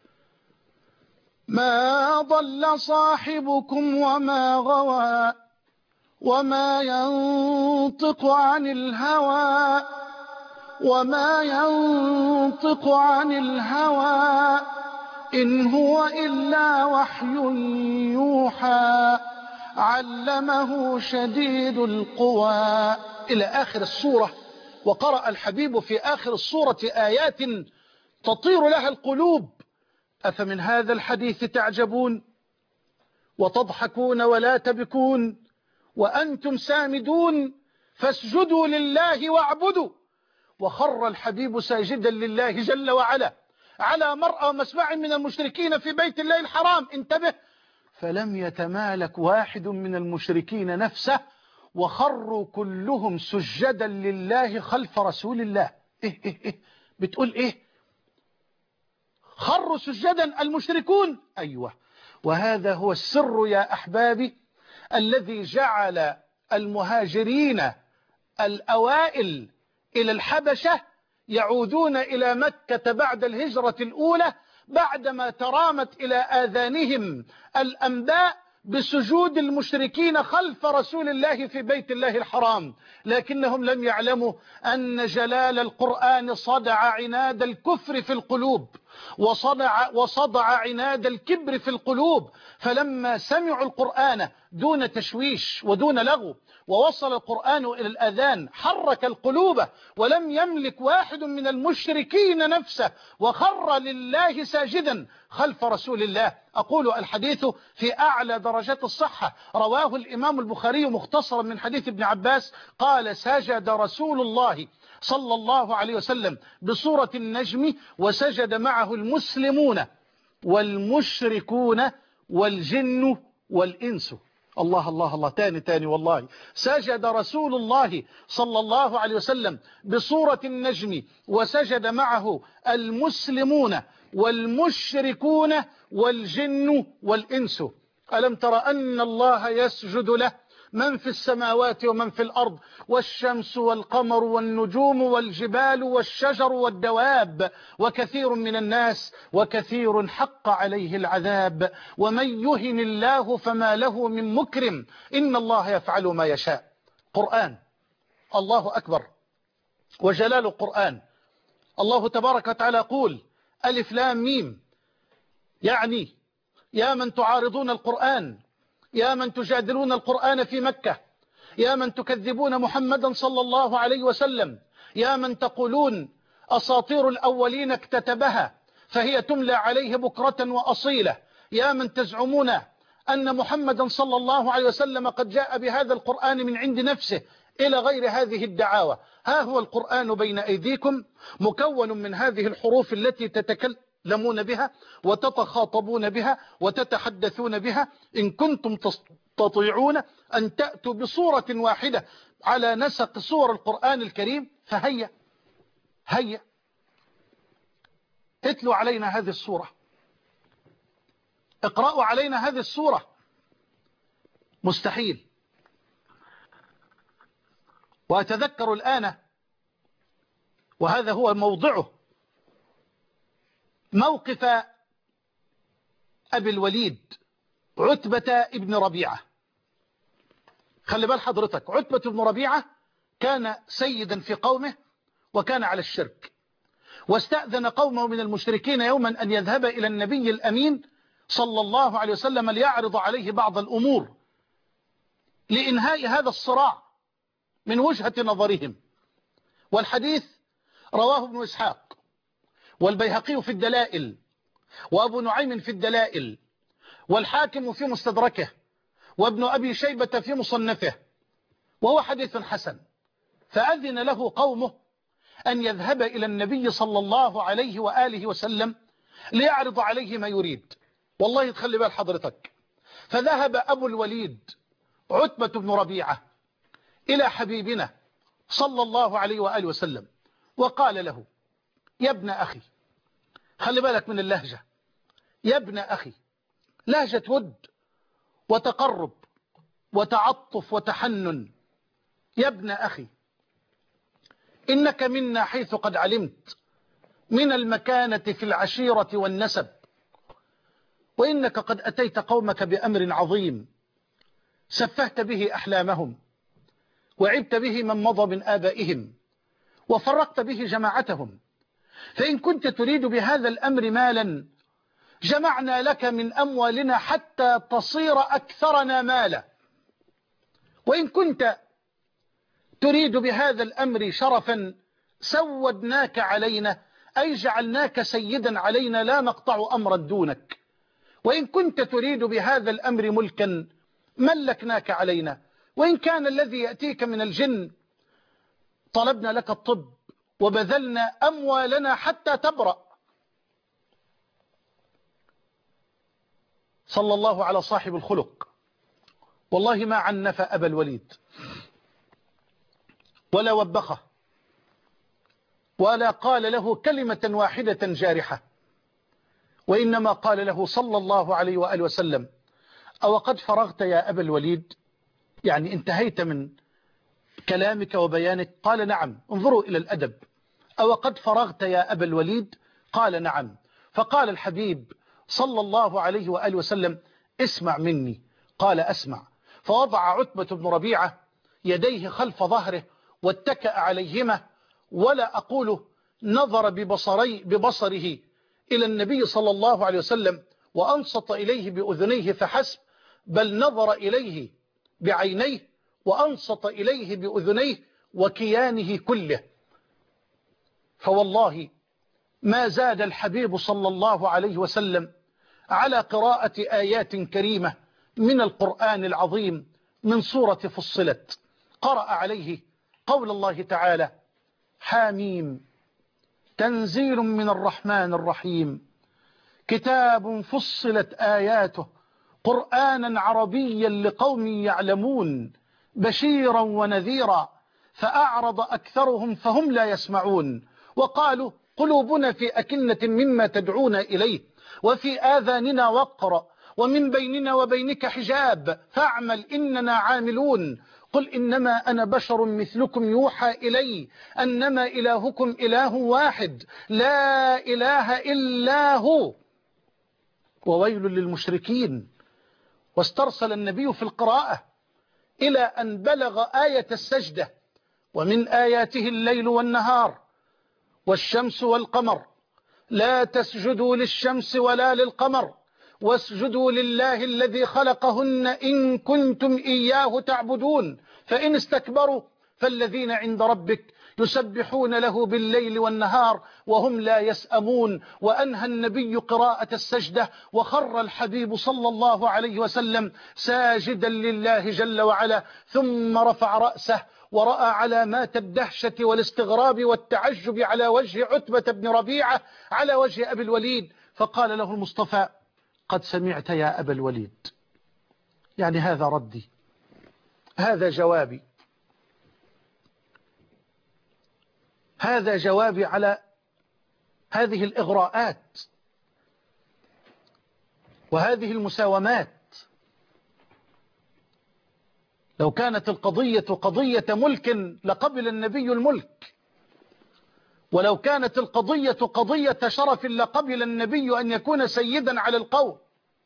ما ضل صاحبكم وما غوى وما ينطق عن الهوى وما ينطق عن الهوى إن هو إلا وحي يوحى علمه شديد القوى إلى آخر السورة. وقرأ الحبيب في آخر السورة آيات تطير لها القلوب. أفمن هذا الحديث تعجبون وتضحكون ولا تبكون وأنتم سامدون فاسجدوا لله واعبدوا. وخر الحبيب ساجدا لله جل وعلا على مرأى مسمع من المشركين في بيت الله الحرام. انتبه، فلم يتمالك واحد من المشركين نفسه وخروا كلهم سجدا لله خلف رسول الله. إيه إيه إيه بتقول إيه؟ خروا سجدا المشركون؟ أيوة. وهذا هو السر يا أحبابي الذي جعل المهاجرين الأوائل إلى الحبشة يعودون إلى مكة بعد الهجرة الأولى بعدما ترامت إلى آذانهم الأنباء بسجود المشركين خلف رسول الله في بيت الله الحرام، لكنهم لم يعلموا أن جلال القرآن صدع عناد الكفر في القلوب، وصدع, وصدع عناد الكبر في القلوب. فلما سمعوا القرآن دون تشويش ودون لغو، ووصل القرآن إلى الأذان، حرك القلوب، ولم يملك واحد من المشركين نفسه، وخر لله ساجدا خلف رسول الله. أقول الحديث في أعلى درجات الصحة، رواه الإمام البخاري مختصرا من حديث ابن عباس قال: سجد رسول الله صلى الله عليه وسلم بسورة النجم، وسجد معه المسلمون والمشركون والجن والإنس. الله الله الله، تاني تاني والله. سجد رسول الله صلى الله عليه وسلم بسورة النجم، وسجد معه المسلمون والمشركون والجن والإنس. ألم تر أن الله يسجد له من في السماوات ومن في الأرض، والشمس والقمر والنجوم والجبال والشجر والدواب، وكثير من الناس وكثير حق عليه العذاب، ومن يهن الله فما له من مكرم، إن الله يفعل ما يشاء. قرآن، الله أكبر وجلال القرآن. الله تبارك وتعالى يقول: ألف لام ميم، يعني يا من تعارضون القرآن، يا من تجادلون القرآن في مكة، يا من تكذبون محمدا صلى الله عليه وسلم، يا من تقولون أساطير الأولين اكتتبها فهي تملى عليه بكرة وأصيلة، يا من تزعمون أن محمدا صلى الله عليه وسلم قد جاء بهذا القرآن من عند نفسه، إلى غير هذه الدعاوى. ها هو القرآن بين أيديكم، مكون من هذه الحروف التي تتكلمون بها وتتخاطبون بها وتتحدثون بها. إن كنتم تستطيعون أن تأتوا بصورة واحدة على نسق صور القرآن الكريم فهيا هيا اتلوا علينا هذه الصورة، اقرأوا علينا هذه الصورة. مستحيل. وأتذكر الآن، وهذا هو موضعه، موقف أبي الوليد عتبة ابن ربيعة. خلي بال حضرتك، عتبة ابن ربيعة كان سيدا في قومه، وكان على الشرك، واستأذن قومه من المشركين يوما أن يذهب إلى النبي الأمين صلى الله عليه وسلم ليعرض عليه بعض الأمور لإنهاء هذا الصراع من وجهة نظرهم. والحديث رواه ابن إسحاق والبيهقي في الدلائل، وأبو نعيم في الدلائل، والحاكم في مستدركه، وابن أبي شيبة في مصنفه، وهو حديث حسن. فأذن له قومه أن يذهب إلى النبي صلى الله عليه وآله وسلم ليعرض عليه ما يريد. والله تخلي بال حضرتك، فذهب أبو الوليد عتبة بن ربيعة إلى حبيبنا صلى الله عليه وآله وسلم، وقال له: يا ابن أخي، خلي بالك من اللهجة، يا ابن أخي، لهجة ود وتقرب وتعطف وتحنن. يا ابن أخي، إنك منا حيث قد علمت من المكانة في العشيرة والنسب، وإنك قد أتيت قومك بأمر عظيم سفهت به أحلامهم، وعبت به من مضى من آبائهم، وفرقت به جماعتهم. فإن كنت تريد بهذا الأمر مالا جمعنا لك من أموالنا حتى تصير أكثرنا مالا، وإن كنت تريد بهذا الأمر شرفا سودناك علينا، أي جعلناك سيدا علينا لا نقطع أمرا دونك، وإن كنت تريد بهذا الأمر ملكا ملكناك علينا، وإن كان الذي يأتيك من الجن طلبنا لك الطب وبذلنا أموالنا حتى تبرأ. صلى الله على صاحب الخلق. والله ما عنف أبا الوليد ولا وبخه ولا قال له كلمة واحدة جارحة، وإنما قال له صلى الله عليه وآله وسلم: أو قد فرغت يا أبا الوليد؟ يعني انتهيت من كلامك وبيانك؟ قال: نعم. انظروا إلى الأدب. أو قد فرغت يا أبا الوليد؟ قال: نعم. فقال الحبيب صلى الله عليه وآله وسلم: اسمع مني، قال أسمع. فوضع عتبة بن ربيعة يديه خلف ظهره واتكأ عليهما، ولا أقول نظر ببصري ببصره إلى النبي صلى الله عليه وسلم وأنصت إليه بأذنيه فحسب، بل نظر إليه بعينيه وأنصت إليه بأذنيه وكيانه كله. فوالله ما زاد الحبيب صلى الله عليه وسلم على قراءة آيات كريمة من القرآن العظيم من سورة فصلت. قرأ عليه قول الله تعالى: حاميم تنزيل من الرحمن الرحيم، كتاب فصلت آياته قرآنا عربيا لقوم يعلمون، بشيرا ونذيرا، فأعرض أكثرهم فهم لا يسمعون، وقالوا قلوبنا في أكنة مما تدعون إليه، وفي آذاننا وقر، ومن بيننا وبينك حجاب، فاعمل إننا عاملون. قل إنما أنا بشر مثلكم يوحى إلي أنما إلهكم إله واحد لا إله إلا هو، وويل للمشركين. واسترسل النبي في القراءة إلى أن بلغ آية السجدة: ومن آياته الليل والنهار والشمس والقمر لا تسجدوا للشمس ولا للقمر واسجدوا لله الذي خلقهن إن كنتم إياه تعبدون، فإن استكبروا فالذين عند ربك يسبحون له بالليل والنهار وهم لا يسأمون. وأنهى النبي قراءة السجدة وخر الحبيب صلى الله عليه وسلم ساجدا لله جل وعلا، ثم رفع رأسه ورأى علامات الدهشة والاستغراب والتعجب على وجه عتبة بن ربيعة على وجه أبي الوليد، فقال له المصطفى: قد سمعت يا أبا الوليد، يعني هذا ردي، هذا جوابي، هذا جوابي على هذه الإغراءات وهذه المساومات. لو كانت القضية قضية ملك لقبل النبي الملك، ولو كانت القضية قضية شرف لقبل النبي أن يكون سيدا على القوم،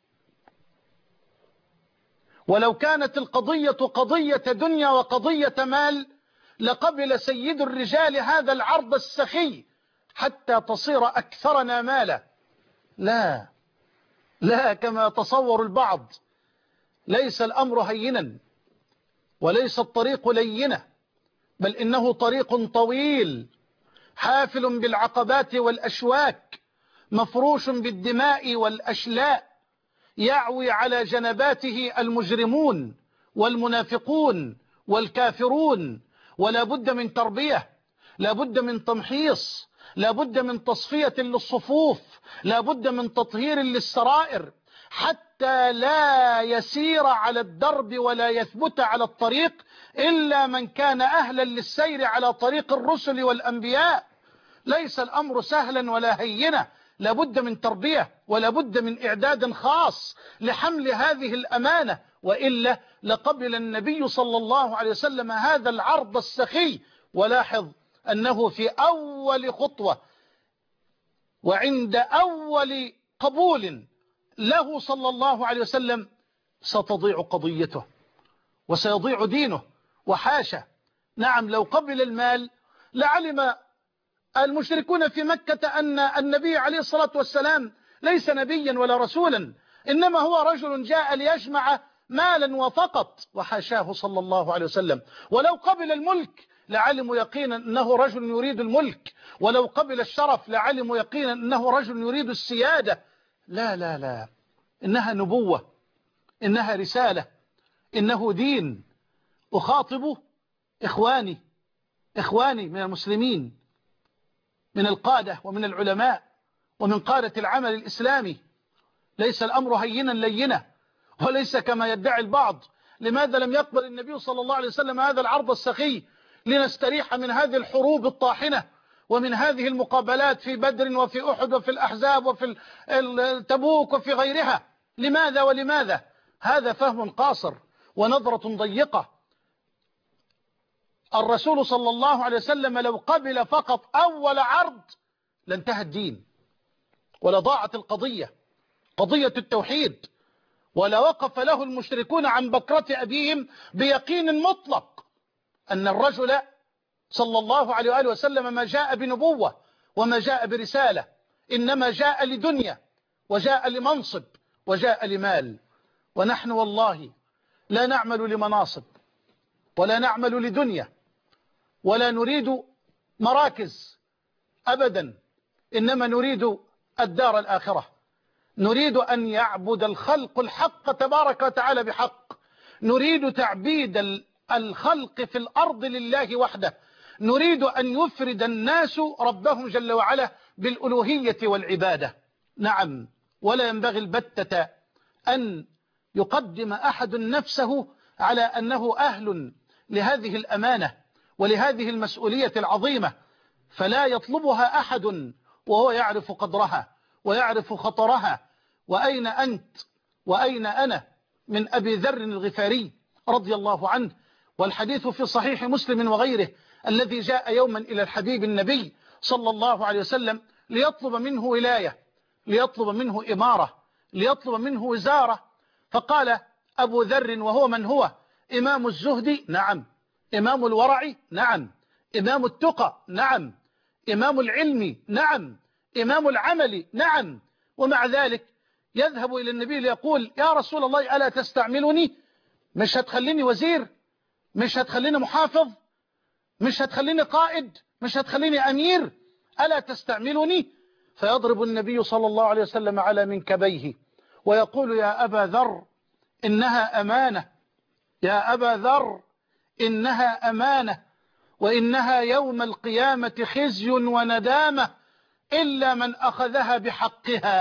ولو كانت القضية قضية دنيا وقضية مال لقبل سيد الرجال هذا العرض السخي حتى تصير أكثرنا مالا. لا لا، كما تصور البعض، ليس الأمر هينا وليس الطريق لينة، بل إنه طريق طويل حافل بالعقبات والأشواك، مفروش بالدماء والأشلاء، يعوي على جنباته المجرمون والمنافقون والكافرون. ولا بد من تربية، لا بد من تمحيص، لا بد من تصفية للصفوف، لا بد من تطهير للسرائر، حتى لا يسير على الدرب ولا يثبت على الطريق إلا من كان أهلا للسير على طريق الرسل والأنبياء. ليس الأمر سهلا ولا هينة، لا بد من تربية ولا بد من إعداد خاص لحمل هذه الأمانة، وإلا لقبل النبي صلى الله عليه وسلم هذا العرض السخي. ولاحظ أنه في أول خطوة وعند أول قبول له صلى الله عليه وسلم ستضيع قضيته وسيضيع دينه. وحاشا، نعم، لو قبل المال لعلم المشركون في مكة أن النبي عليه الصلاة والسلام ليس نبيا ولا رسولا، إنما هو رجل جاء ليجمع مالا وفقط، وحاشاه صلى الله عليه وسلم. ولو قبل الملك لعلموا يقينا أنه رجل يريد الملك، ولو قبل الشرف لعلموا يقينا أنه رجل يريد السيادة. لا لا لا، إنها نبوة، إنها رسالة، إنه دين. أخاطب إخواني إخواني من المسلمين، من القادة ومن العلماء ومن قادة العمل الإسلامي، ليس الأمر هينا لينة، وليس كما يدعي البعض. لماذا لم يقبل النبي صلى الله عليه وسلم هذا العرض السخي لنستريح من هذه الحروب الطاحنة ومن هذه المقابلات في بدر وفي أحد وفي الأحزاب وفي التبوك وفي غيرها؟ لماذا ولماذا؟ هذا فهم قاصر ونظرة ضيقة. الرسول صلى الله عليه وسلم لو قبل فقط أول عرض لانتهى الدين ولضاعت القضية، قضية التوحيد ولا وقف له المشركون عن بكرة أبيهم بيقين مطلق أن الرجل صلى الله عليه وآله وسلم ما جاء بنبوة وما جاء برسالة، إنما جاء لدنيا وجاء لمنصب وجاء لمال. ونحن والله لا نعمل لمناصب ولا نعمل لدنيا ولا نريد مراكز أبدا، إنما نريد الدار الآخرة. نريد أن يعبد الخلق الحق تبارك وتعالى بحق، نريد تعبيد الخلق في الأرض لله وحده، نريد أن يفرد الناس ربهم جل وعلا بالألوهية والعبادة. نعم، ولا ينبغي البتة أن يقدم أحد نفسه على أنه أهل لهذه الأمانة ولهذه المسؤولية العظيمة، فلا يطلبها أحد وهو يعرف قدرها ويعرف خطرها. وأين أنت وأين أنا من أبي ذر الغفاري رضي الله عنه، والحديث في صحيح مسلم وغيره، الذي جاء يوما إلى الحبيب النبي صلى الله عليه وسلم ليطلب منه ولاية، ليطلب منه إمارة، ليطلب منه وزارة. فقال أبو ذر وهو من هو؟ إمام الزهد؟ نعم. إمام الورع؟ نعم. إمام التقى؟ نعم. إمام العلم؟ نعم. إمام العمل؟ نعم. ومع ذلك يذهب إلى النبي ليقول يا رسول الله ألا تستعملني؟ مش هتخليني وزير؟ مش هتخليني محافظ؟ مش هتخليني قائد؟ مش هتخليني أمير؟ ألا تستعملني؟ فيضرب النبي صلى الله عليه وسلم على منكبيه ويقول يا أبا ذر إنها أمانة، يا أبا ذر إنها أمانة، وإنها يوم القيامة خزي وندامة إلا من أخذها بحقها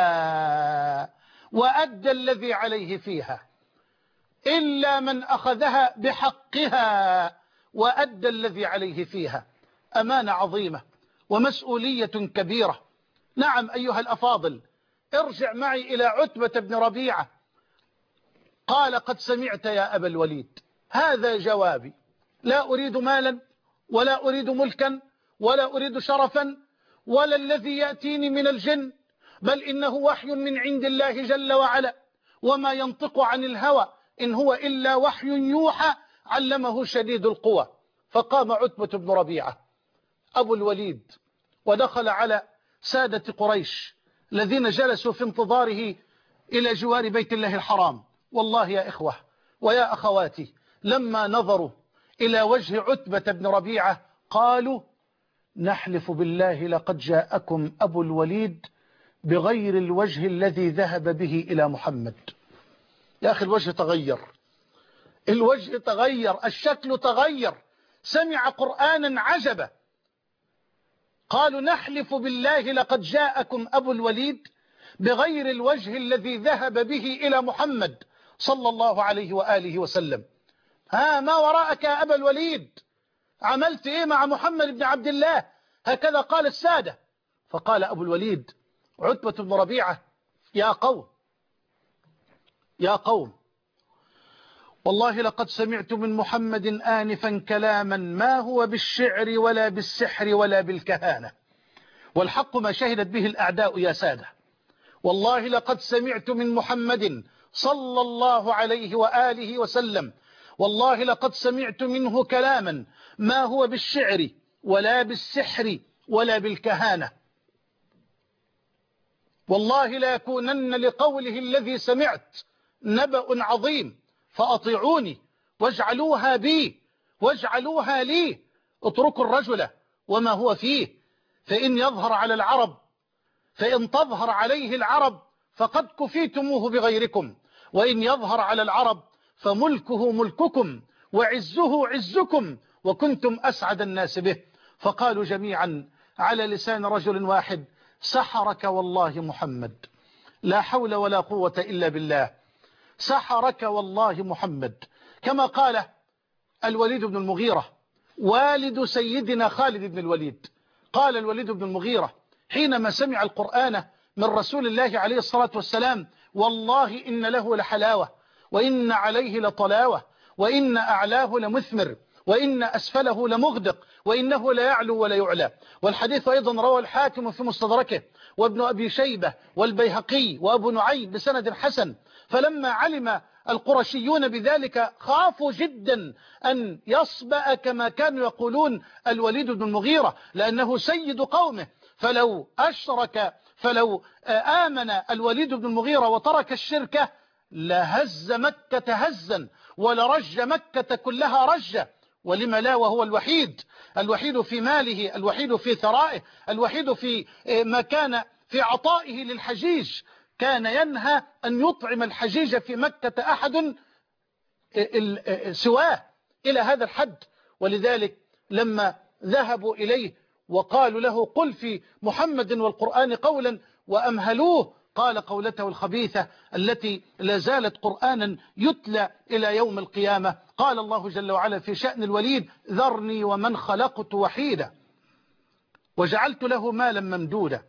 وأدى الذي عليه فيها، إلا من أخذها بحقها وأدى الذي عليه فيها. أمانة عظيمة ومسؤولية كبيرة. نعم أيها الأفاضل، ارجع معي إلى عتبة بن ربيعة. قال قد سمعت يا أبا الوليد، هذا جوابي، لا أريد مالا ولا أريد ملكا ولا أريد شرفا ولا الذي يأتيني من الجن، بل إنه وحي من عند الله جل وعلا، وما ينطق عن الهوى إن هو إلا وحي يوحى علمه شديد القوى. فقام عتبة بن ربيعة أبو الوليد ودخل على سادة قريش الذين جلسوا في انتظاره إلى جوار بيت الله الحرام. والله يا إخوة ويا أخواتي، لما نظروا إلى وجه عتبة بن ربيعة قالوا نحلف بالله لقد جاءكم أبو الوليد بغير الوجه الذي ذهب به إلى محمد. يا أخي الوجه تغير، الوجه تغير، الشكل تغير، سمع قرآنا عجبا. قالوا نحلف بالله لقد جاءكم أبو الوليد بغير الوجه الذي ذهب به إلى محمد صلى الله عليه وآله وسلم. ها ما وراءك يا أبا الوليد؟ عملت إيه مع محمد بن عبد الله؟ هكذا قال السادة. فقال أبو الوليد عتبة بن ربيعة يا قوم يا قوم والله لقد سمعت من محمد آنفا كلاما ما هو بالشعر ولا بالسحر ولا بالكهانة، والحق ما شهدت به الأعداء يا سادة. والله لقد سمعت من محمد صلى الله عليه وآله وسلم، والله لقد سمعت منه كلاما ما هو بالشعر ولا بالسحر ولا بالكهانة، والله لا يكونن لقوله الذي سمعت نبأ عظيم، فأطيعوني واجعلوها بي واجعلوها لي. اتركوا الرجل وما هو فيه، فإن يظهر على العرب فإن تظهر عليه العرب فقد كفيتموه بغيركم، وإن يظهر على العرب فملكه ملككم وعزه عزكم وكنتم أسعد الناس به. فقالوا جميعا على لسان رجل واحد سحرك والله محمد، لا حول ولا قوة إلا بالله، سحرك والله محمد. كما قال الوليد بن المغيرة والد سيدنا خالد بن الوليد، قال الوليد بن المغيرة حينما سمع القرآن من رسول الله عليه الصلاة والسلام والله إن له لحلاوة وإن عليه لطلاوة وإن أعلاه لمثمر وإن أسفله لمغدق وإنه لا يعلو ولا يعلى. والحديث أيضا روى الحاكم في مستدركه وابن أبي شيبة والبيهقي وأبو نعيم بسند حسن. فلما علم القرشيون بذلك خافوا جدا أن يصبأ كما كانوا يقولون الوليد بن المغيرة، لأنه سيد قومه، فلو أشرك فلو آمن الوليد بن المغيرة وترك الشركة لهز مكة هزا ولرج مكة كلها رجة. ولما لا وهو الوحيد، الوحيد في ماله، الوحيد في ثرائه، الوحيد في ما كان في عطائه للحجيج. كان ينهى أن يطعم الحجيج في مكة أحد سواه إلى هذا الحد. ولذلك لما ذهبوا إليه وقالوا له قل في محمد والقرآن قولا وأمهلوه، قال قولته الخبيثة التي لا زالت قرآنا يتلى إلى يوم القيامة. قال الله جل وعلا في شأن الوليد ذرني ومن خلقت وحيدا وجعلت له مالا ممدودا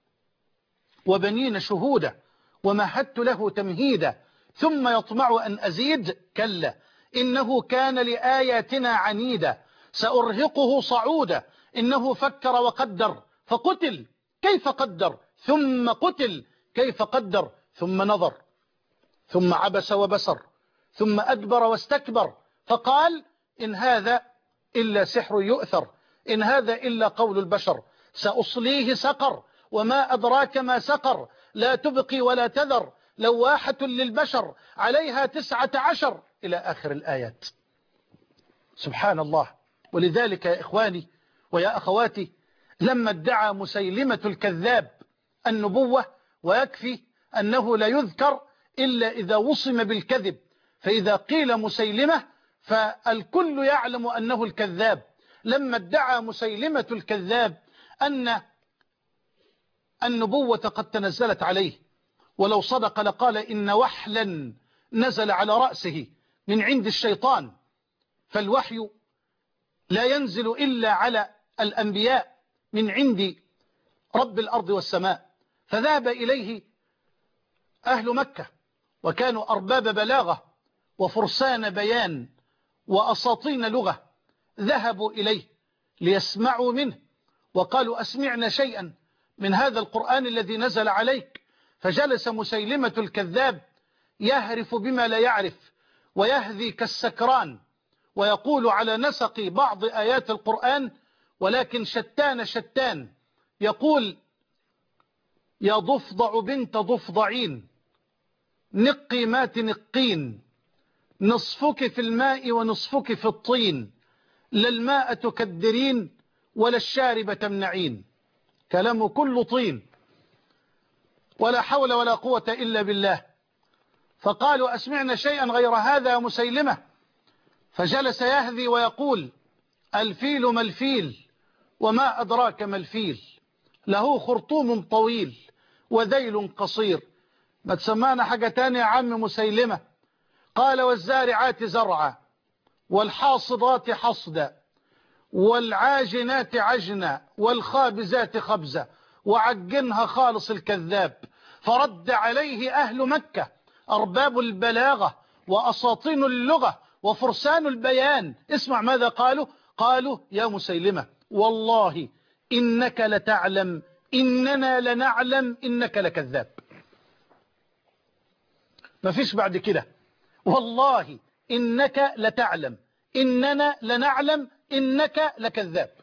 وبنين شهودا ومهدت له تمهيدا ثم يطمع أن أزيد كلا إنه كان لآياتنا عنيدا سأرهقه صعودا إنه فكر وقدر فقتل كيف قدر ثم قتل كيف قدر ثم نظر ثم عبس وبسر ثم أدبر واستكبر فقال إن هذا إلا سحر يؤثر إن هذا إلا قول البشر سأصليه سقر وما أدراك ما سقر لا تبقي ولا تذر لواحة للبشر عليها تسعة عشر إلى آخر الآيات. سبحان الله. ولذلك يا إخواني ويا أخواتي لما ادعى مسيلمة الكذاب النبوة، ويكفي أنه لا يذكر إلا إذا وصم بالكذب، فإذا قيل مسيلمة فالكل يعلم أنه الكذاب. لما ادعى مسيلمة الكذاب أن النبوة قد تنزلت عليه، ولو صدق لقال إن وحلا نزل على رأسه من عند الشيطان، فالوحي لا ينزل إلا على الأنبياء من عند رب الأرض والسماء. فذهب إليه أهل مكة وكانوا أرباب بلاغة وفرسان بيان وأساطين لغة، ذهبوا إليه ليسمعوا منه وقالوا أسمعنا شيئا من هذا القرآن الذي نزل عليك. فجلس مسيلمة الكذاب يهرف بما لا يعرف ويهذي كالسكران ويقول على نسق بعض آيات القرآن ولكن شتان شتان، يقول يا ضفدع بنت ضفدعين نقي ما تنقين نصفك في الماء ونصفك في الطين لا الماء تكدرين ولا الشارب تمنعين. كلامه كله طين ولا حول ولا قوة إلا بالله. فقالوا أسمعنا شيئا غير هذا يا مسيلمة. فجلس يهذي ويقول الفيل ما الفيل وما أدراك ما الفيل له خرطوم طويل وذيل قصير. ما تسمعنا حاجة تانية يا عم مسيلمة. قال والزارعات زرعا والحاصدات حصدا والعاجنات عجنا والخابزات خبزا وعجنها خالص الكذاب. فرد عليه أهل مكة أرباب البلاغة وأساطين اللغة وفرسان البيان. اسمع ماذا قالوا. قالوا يا مسيلمة والله إنك لتعلم إننا لنعلم إنك لكذاب. ما فيش بعد كده. والله إنك لتعلم إننا لنعلم إنك لكذاب.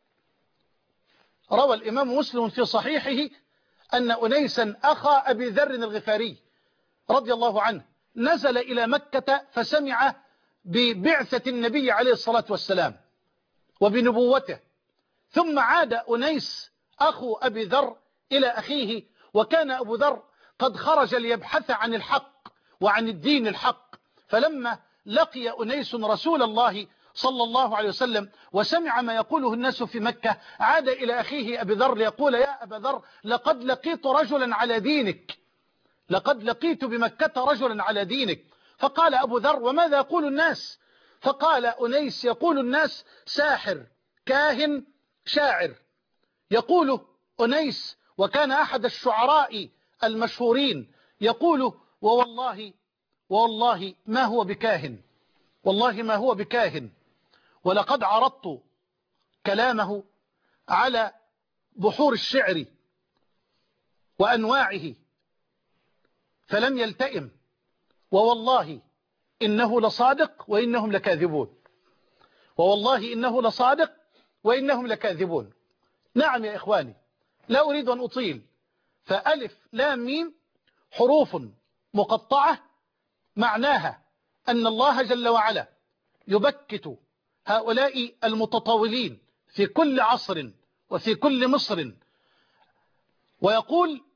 روى الإمام مسلم في صحيحه أن أنيسا أخا أبي ذر الغفاري رضي الله عنه نزل إلى مكة فسمع ببعثة النبي عليه الصلاة والسلام وبنبوته، ثم عاد أنيس أخو أبي ذر إلى أخيه، وكان أبو ذر قد خرج ليبحث عن الحق وعن الدين الحق. فلما لقي أنيس رسول الله صلى الله عليه وسلم وسمع ما يقوله الناس في مكة، عاد إلى أخيه أبي ذر ليقول يا أبا ذر لقد لقيت رجلا على دينك، لقد لقيت بمكة رجلا على دينك. فقال أبو ذر وماذا يقول الناس؟ فقال أنيس يقول الناس ساحر كاهن شاعر. يقول أنيس وكان أحد الشعراء المشهورين يقول ووالله والله ما هو بكاهن، والله ما هو بكاهن، ولقد عرضت كلامه على بحور الشعر وأنواعه فلم يلتئم، ووالله إنه لصادق وإنهم لكاذبون، ووالله إنه لصادق وإنهم لكاذبون. نعم يا إخواني، لا أريد أن أطيل، فألف لام ميم حروف مقطعة معناها أن الله جل وعلا يبكت هؤلاء المتطاولين في كل عصر وفي كل مصر، ويقول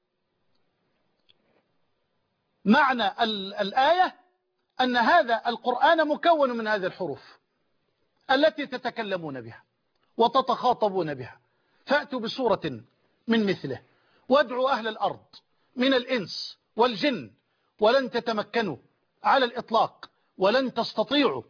معنى الآية أن هذا القرآن مكون من هذه الحروف التي تتكلمون بها وتتخاطبون بها، فأتوا بسورة من مثله وادعوا أهل الأرض من الإنس والجن ولن تتمكنوا على الإطلاق ولن تستطيعوا.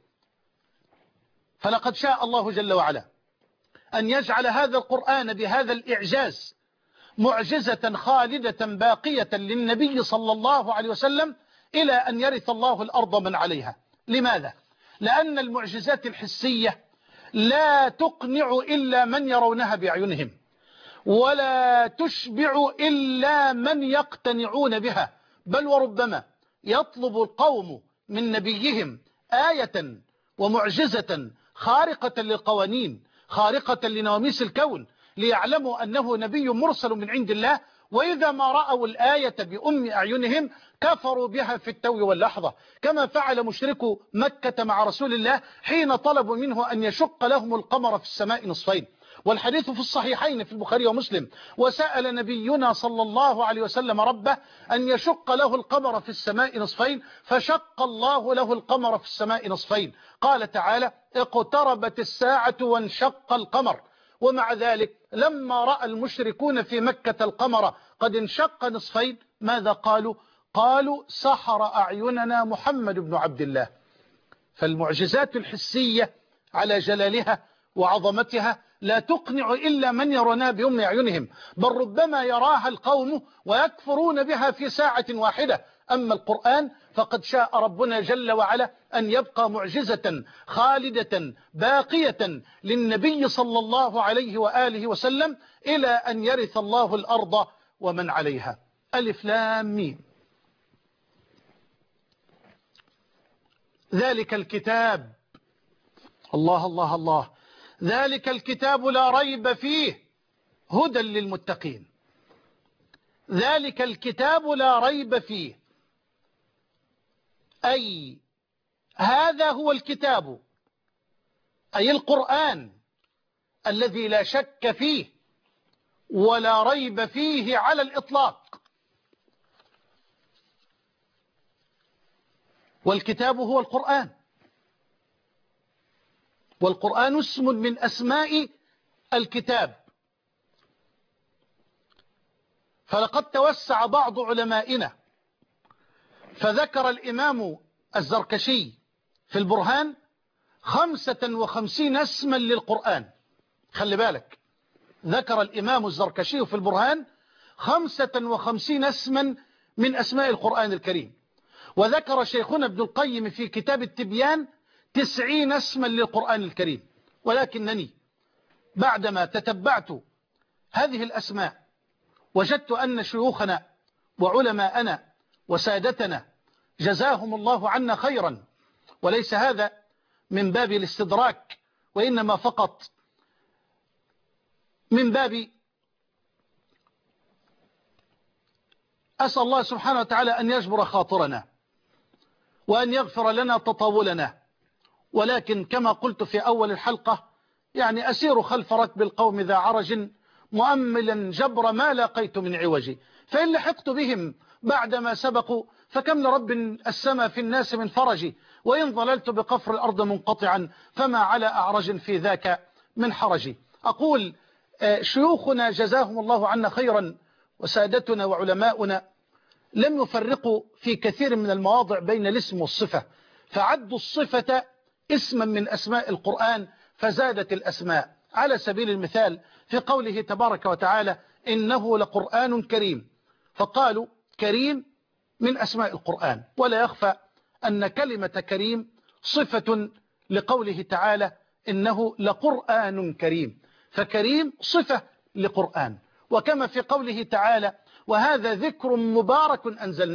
فلقد شاء الله جل وعلا أن يجعل هذا القرآن بهذا الإعجاز معجزة خالدة باقية للنبي صلى الله عليه وسلم إلى أن يرث الله الأرض من عليها. لماذا؟ لأن المعجزات الحسية لا تقنع إلا من يرونها بأعينهم، ولا تشبع إلا من يقتنعون بها، بل وربما يطلب القوم من نبيهم آية ومعجزة خارقة للقوانين، خارقة لنواميس الكون، ليعلموا أنه نبي مرسل من عند الله، وإذا ما رأوا الآية بأم أعينهم كفروا بها في التو واللحظة، كما فعل مشركو مكة مع رسول الله حين طلبوا منه أن يشق لهم القمر في السماء نصفين. والحديث في الصحيحين في البخاري ومسلم: وسأل نبينا صلى الله عليه وسلم ربه أن يشق له القمر في السماء نصفين، فشق الله له القمر في السماء نصفين. قال تعالى: اقتربت الساعة وانشق القمر. ومع ذلك لما رأى المشركون في مكة القمر قد انشق نصفين ماذا قالوا؟ قالوا: سحر أعيننا محمد بن عبد الله. فالمعجزات الحسية على جلالها وعظمتها لا تقنع إلا من يرونها بأم أعينهم، بل ربما يراها القوم ويكفرون بها في ساعة واحدة. أما القرآن فقد شاء ربنا جل وعلا أن يبقى معجزة خالدة باقية للنبي صلى الله عليه وآله وسلم إلى أن يرث الله الأرض ومن عليها. ألف لام ميم. ذلك الكتاب، الله الله الله، ذلك الكتاب لا ريب فيه هدى للمتقين. ذلك الكتاب لا ريب فيه، أي هذا هو الكتاب، أي القرآن الذي لا شك فيه ولا ريب فيه على الإطلاق. والكتاب هو القرآن، والقرآن اسم من أسماء الكتاب. فلقد توسع بعض علمائنا فذكر الإمام الزركشي في البرهان خمسة وخمسين اسما للقرآن. خلي بالك، ذكر الإمام الزركشي في البرهان خمسة وخمسين اسما من أسماء القرآن الكريم. وذكر شيخنا ابن القيم في كتاب التبيان تسعين اسما للقرآن الكريم. ولكنني بعدما تتبعت هذه الأسماء وجدت أن شيوخنا وعلماءنا وسادتنا جزاهم الله عنا خيرا، وليس هذا من باب الاستدراك، وإنما فقط من باب أسأل الله سبحانه وتعالى أن يجبر خاطرنا وأن يغفر لنا تطاولنا. ولكن كما قلت في أول الحلقة، يعني أسير خلف ركب القوم ذا عرج مؤملا جبر ما لاقيت من عوجي، فإن لحقت بهم بعدما سبقوا فكم لرب السما في الناس من فرجي، وإن ظللت بقفر الأرض منقطعا فما على أعرج في ذاك من حرجي. أقول شيوخنا جزاهم الله عنا خيرا وسادتنا وعلماؤنا لم يفرقوا في كثير من المواضع بين الاسم والصفة، فعدوا الصفة اسما من أسماء القرآن فزادت الأسماء. على سبيل المثال في قوله تبارك وتعالى: إنه لقرآن كريم، فقالوا كريم من أسماء القرآن. ولا يخفى أن كلمة كريم صفة لقوله تعالى: إنه لقرآن كريم، فكريم صفة لقرآن. وكما في قوله تعالى: وهذا ذكر مبارك أنزلناه،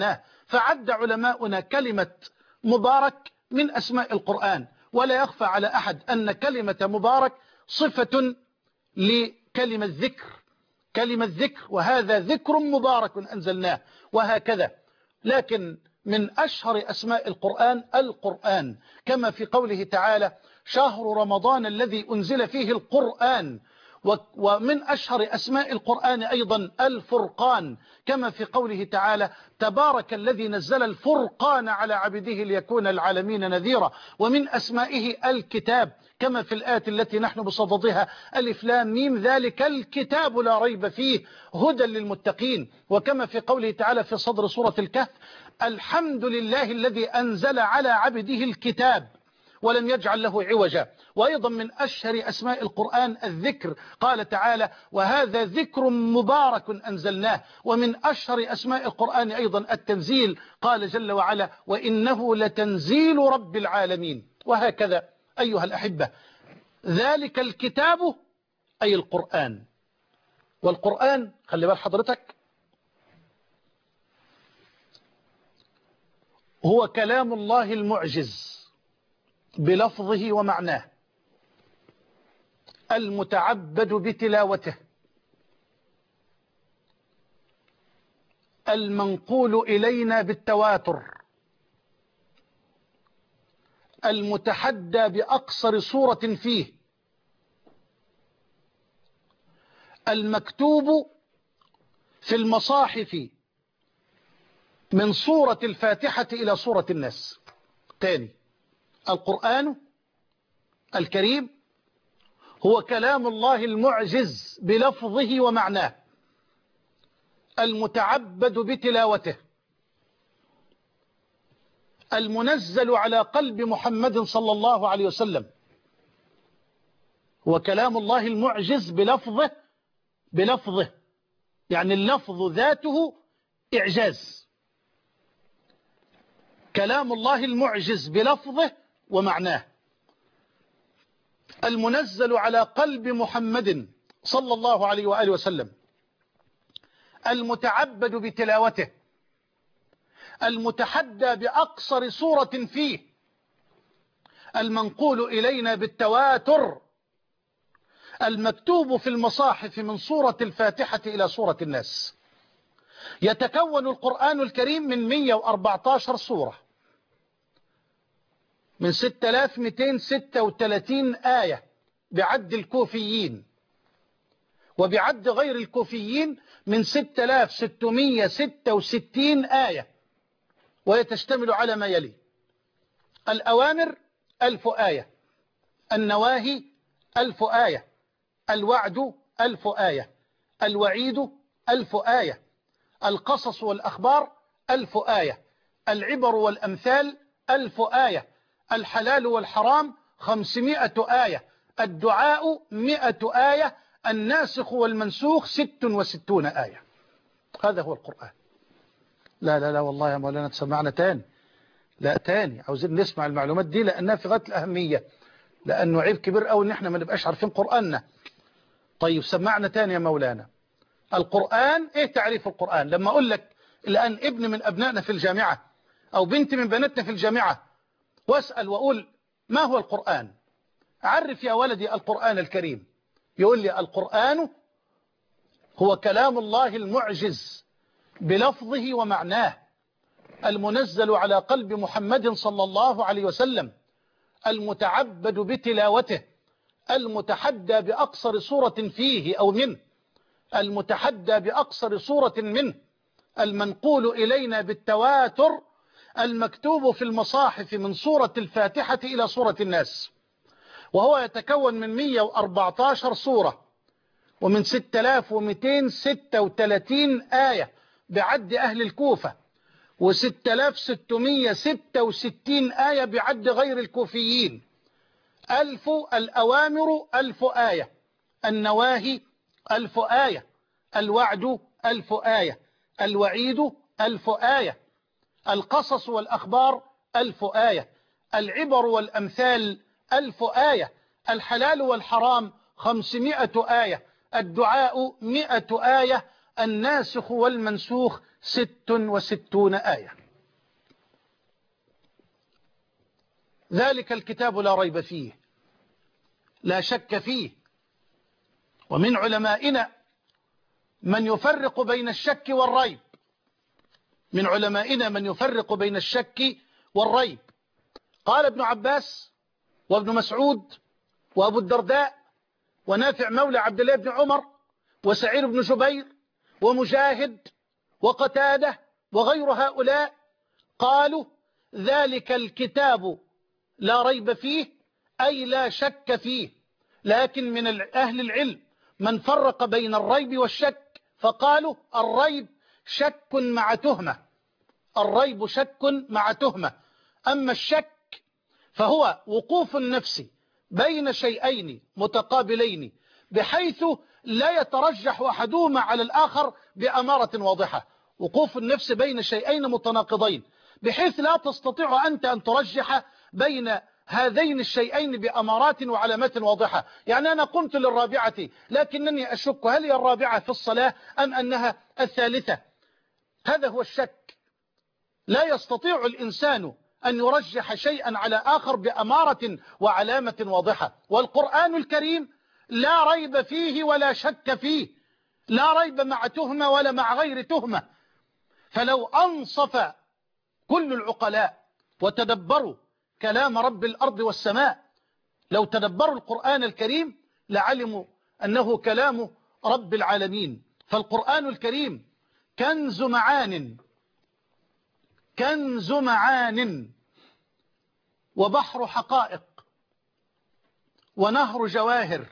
فعد علماؤنا كلمة مبارك من أسماء القرآن، ولا يخفى على أحد أن كلمة مبارك صفة لكلمة ذكر، كلمة ذكر، وهذا ذكر مبارك أنزلناه، وهكذا. لكن من أشهر أسماء القرآن القرآن، كما في قوله تعالى شهر رمضان الذي أنزل فيه القرآن. ومن أشهر أسماء القرآن أيضا الفرقان، كما في قوله تعالى تبارك الذي نزل الفرقان على عبده ليكون العالمين نذيرا. ومن أسمائه الكتاب، كما في الآية التي نحن بصددها ألف لام ميم ذلك الكتاب لا ريب فيه هدى للمتقين. وكما في قوله تعالى في صدر سورة الكهف الحمد لله الذي أنزل على عبده الكتاب ولم يجعل له عوجا. وأيضا من أشهر أسماء القرآن الذكر، قال تعالى وهذا ذكر مبارك أنزلناه. ومن أشهر أسماء القرآن أيضا التنزيل، قال جل وعلا وإنه لتنزيل رب العالمين. وهكذا أيها الأحبة، ذلك الكتاب أي القرآن. والقرآن خلي بال حضرتك هو كلام الله المعجز بلفظه ومعناه، المتعبد بتلاوته، المنقول إلينا بالتواتر، المتحدى بأقصر صورة فيه، المكتوب في المصاحف من سورة الفاتحة إلى سورة الناس. تاني، القرآن الكريم هو كلام الله المعجز بلفظه ومعناه، المتعبد بتلاوته، المنزل على قلب محمد صلى الله عليه وسلم. هو كلام الله المعجز بلفظه، بلفظه يعني اللفظ ذاته إعجاز، كلام الله المعجز بلفظه ومعناه، المنزل على قلب محمد صلى الله عليه وآله وسلم، المتعبد بتلاوته، المتحدى بأقصر صورة فيه، المنقول إلينا بالتواتر، المكتوب في المصاحف من سورة الفاتحة إلى سورة الناس. يتكون القرآن الكريم من مئة وأربعة عشر سورة، من ستة آلاف ومئتين وستة وثلاثين آية بعد الكوفيين، وبعد غير الكوفيين من ستة آلاف وستمئة وستة وستين آية. ويتشتمل على ما يلي: الأوامر ألف آية، النواهي ألف آية، الوعد ألف آية، الوعيد ألف آية، القصص والأخبار ألف آية، العبر والأمثال ألف آية، الحلال والحرام خمسمائة آية، الدعاء مئة آية، الناسخ والمنسوخ ست وستون آية. هذا هو القرآن. لا لا لا والله يا مولانا تسمعنا تاني، لا تاني، عاوزين نسمع المعلومات دي لأنها في غاية الأهمية، لأنه عيب كبير قوي إن احنا ما نبقاش عارفين قرآننا. طيب سمعنا تاني يا مولانا. القرآن ايه تعريف القرآن؟ لما اقول لك الآن ابن من أبنائنا في الجامعة أو بنت من بناتنا في الجامعة واسأل وأقول ما هو القرآن؟ عرف يا ولدي القرآن الكريم. يقول لي القرآن هو كلام الله المعجز بلفظه ومعناه، المنزل على قلب محمد صلى الله عليه وسلم، المتعبد بتلاوته، المتحدى بأقصر صورة فيه أو منه، المتحدى بأقصر صورة منه، المنقول إلينا بالتواتر، المكتوب في المصاحف من سورة الفاتحة إلى سورة الناس. وهو يتكون من مئة وأربعة عشر سورة، ومن ستة آلاف ومئتين وستة وثلاثين آية بعد أهل الكوفة، وستة آلاف وستمئة وستة وستين آية بعد غير الكوفيين. ألف الأوامر ألف آية، النواهي ألف آية، الوعد ألف آية، الوعيد ألف آية، القصص والأخبار ألف آية، العبر والأمثال ألف آية، الحلال والحرام خمسمائة آية، الدعاء مئة آية، الناسخ والمنسوخ ست وستون آية. ذلك الكتاب لا ريب فيه، لا شك فيه. ومن علمائنا من يفرق بين الشك والريب، من علمائنا من يفرق بين الشك والريب. قال ابن عباس وابن مسعود وأبو الدرداء ونافع مولى عبد الله بن عمر وسعيد بن جبير ومجاهد وقتادة وغير هؤلاء قالوا ذلك الكتاب لا ريب فيه، أي لا شك فيه. لكن من أهل العلم من فرق بين الريب والشك، فقالوا الريب شك مع تهمة، الريب شك مع تهمة. أما الشك فهو وقوف النفس بين شيئين متقابلين بحيث لا يترجح أحدهما على الآخر بأمارة واضحة، وقوف النفس بين شيئين متناقضين بحيث لا تستطيع أنت أن ترجح بين هذين الشيئين بأمارات وعلامات واضحة. يعني أنا قمت للرابعة لكنني أشك هل هي الرابعة في الصلاة أم أنها الثالثة. هذا هو الشك. لا يستطيع الإنسان أن يرجح شيئا على آخر بأمارة وعلامة واضحة. والقرآن الكريم لا ريب فيه ولا شك فيه، لا ريب مع تهمة ولا مع غير تهمة. فلو أنصف كل العقلاء وتدبروا كلام رب الأرض والسماء، لو تدبروا القرآن الكريم لعلموا أنه كلام رب العالمين. فالقرآن الكريم كنز معان، كنز معان وبحر حقائق ونهر جواهر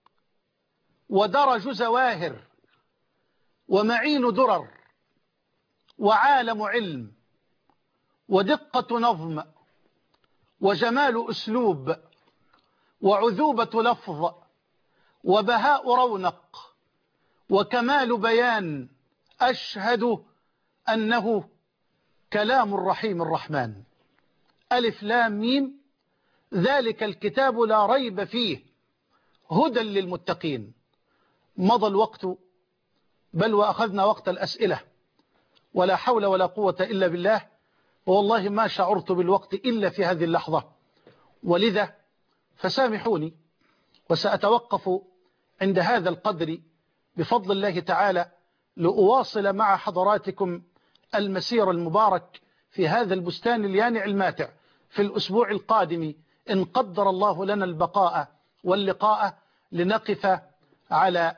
ودرج زواهر ومعين درر وعالم علم ودقة نظم وجمال أسلوب وعذوبة لفظ وبهاء رونق وكمال بيان. أشهد أنه كلام الرحيم الرحمن. ألف لام ميم، ذلك الكتاب لا ريب فيه هدى للمتقين. مضى الوقت بل وأخذنا وقت الأسئلة، ولا حول ولا قوة إلا بالله، والله ما شعرت بالوقت إلا في هذه اللحظة. ولذا فسامحوني وسأتوقف عند هذا القدر بفضل الله تعالى لأواصل مع حضراتكم المسير المبارك في هذا البستان اليانع الماتع في الأسبوع القادم إن قدر الله لنا البقاء واللقاء، لنقف على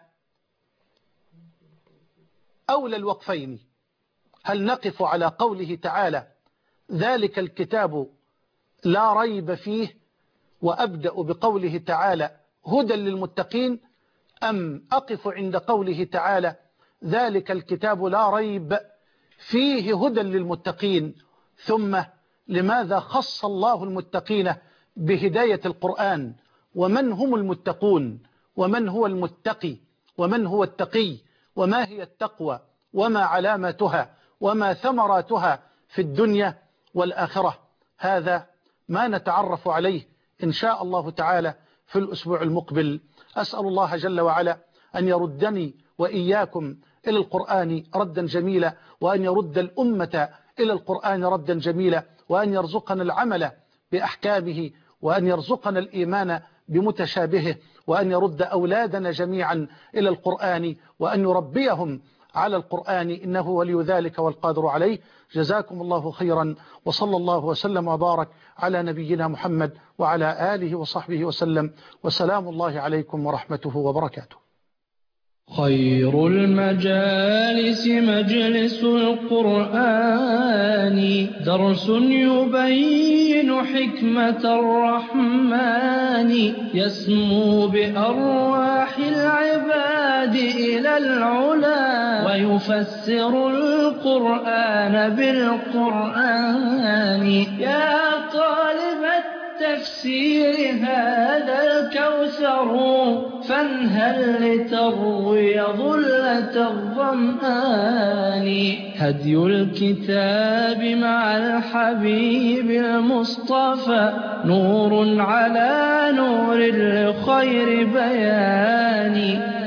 أولى الوقفين. هل نقف على قوله تعالى ذلك الكتاب لا ريب فيه وأبدأ بقوله تعالى هدى للمتقين، أم أقف عند قوله تعالى ذلك الكتاب لا ريب فيه هدى للمتقين؟ ثم لماذا خص الله المتقين بهداية القرآن؟ ومن هم المتقون؟ ومن هو المتقي؟ ومن هو التقي؟ وما هي التقوى؟ وما علاماتها؟ وما ثمراتها في الدنيا والآخرة؟ هذا ما نتعرف عليه إن شاء الله تعالى في الأسبوع المقبل. أسأل الله جل وعلا أن يردني وإياكم إلى القرآن ردا جميلا، وأن يرد الأمة إلى القرآن ردا جميلا، وأن يرزقنا العمل بأحكامه، وأن يرزقنا الإيمان بمتشابهه، وأن يرد أولادنا جميعا إلى القرآن، وأن يربيهم على القرآن، إنه ولي ذلك والقادر عليه. جزاكم الله خيرا، وصلى الله وسلم وبارك على نبينا محمد وعلى آله وصحبه وسلم، وسلام الله عليكم ورحمته وبركاته. خير المجالس مجلس القرآن، درس يبين حكمة الرحمن، يسمو بأرواح العباد إلى العلا، ويفسر القرآن بالقرآن. يا طالب التفسير هذا الكوثر، فانهل لتروي ظلة الظمآن. هدي الكتاب مع الحبيب المصطفى، نور على نور لخير بيان.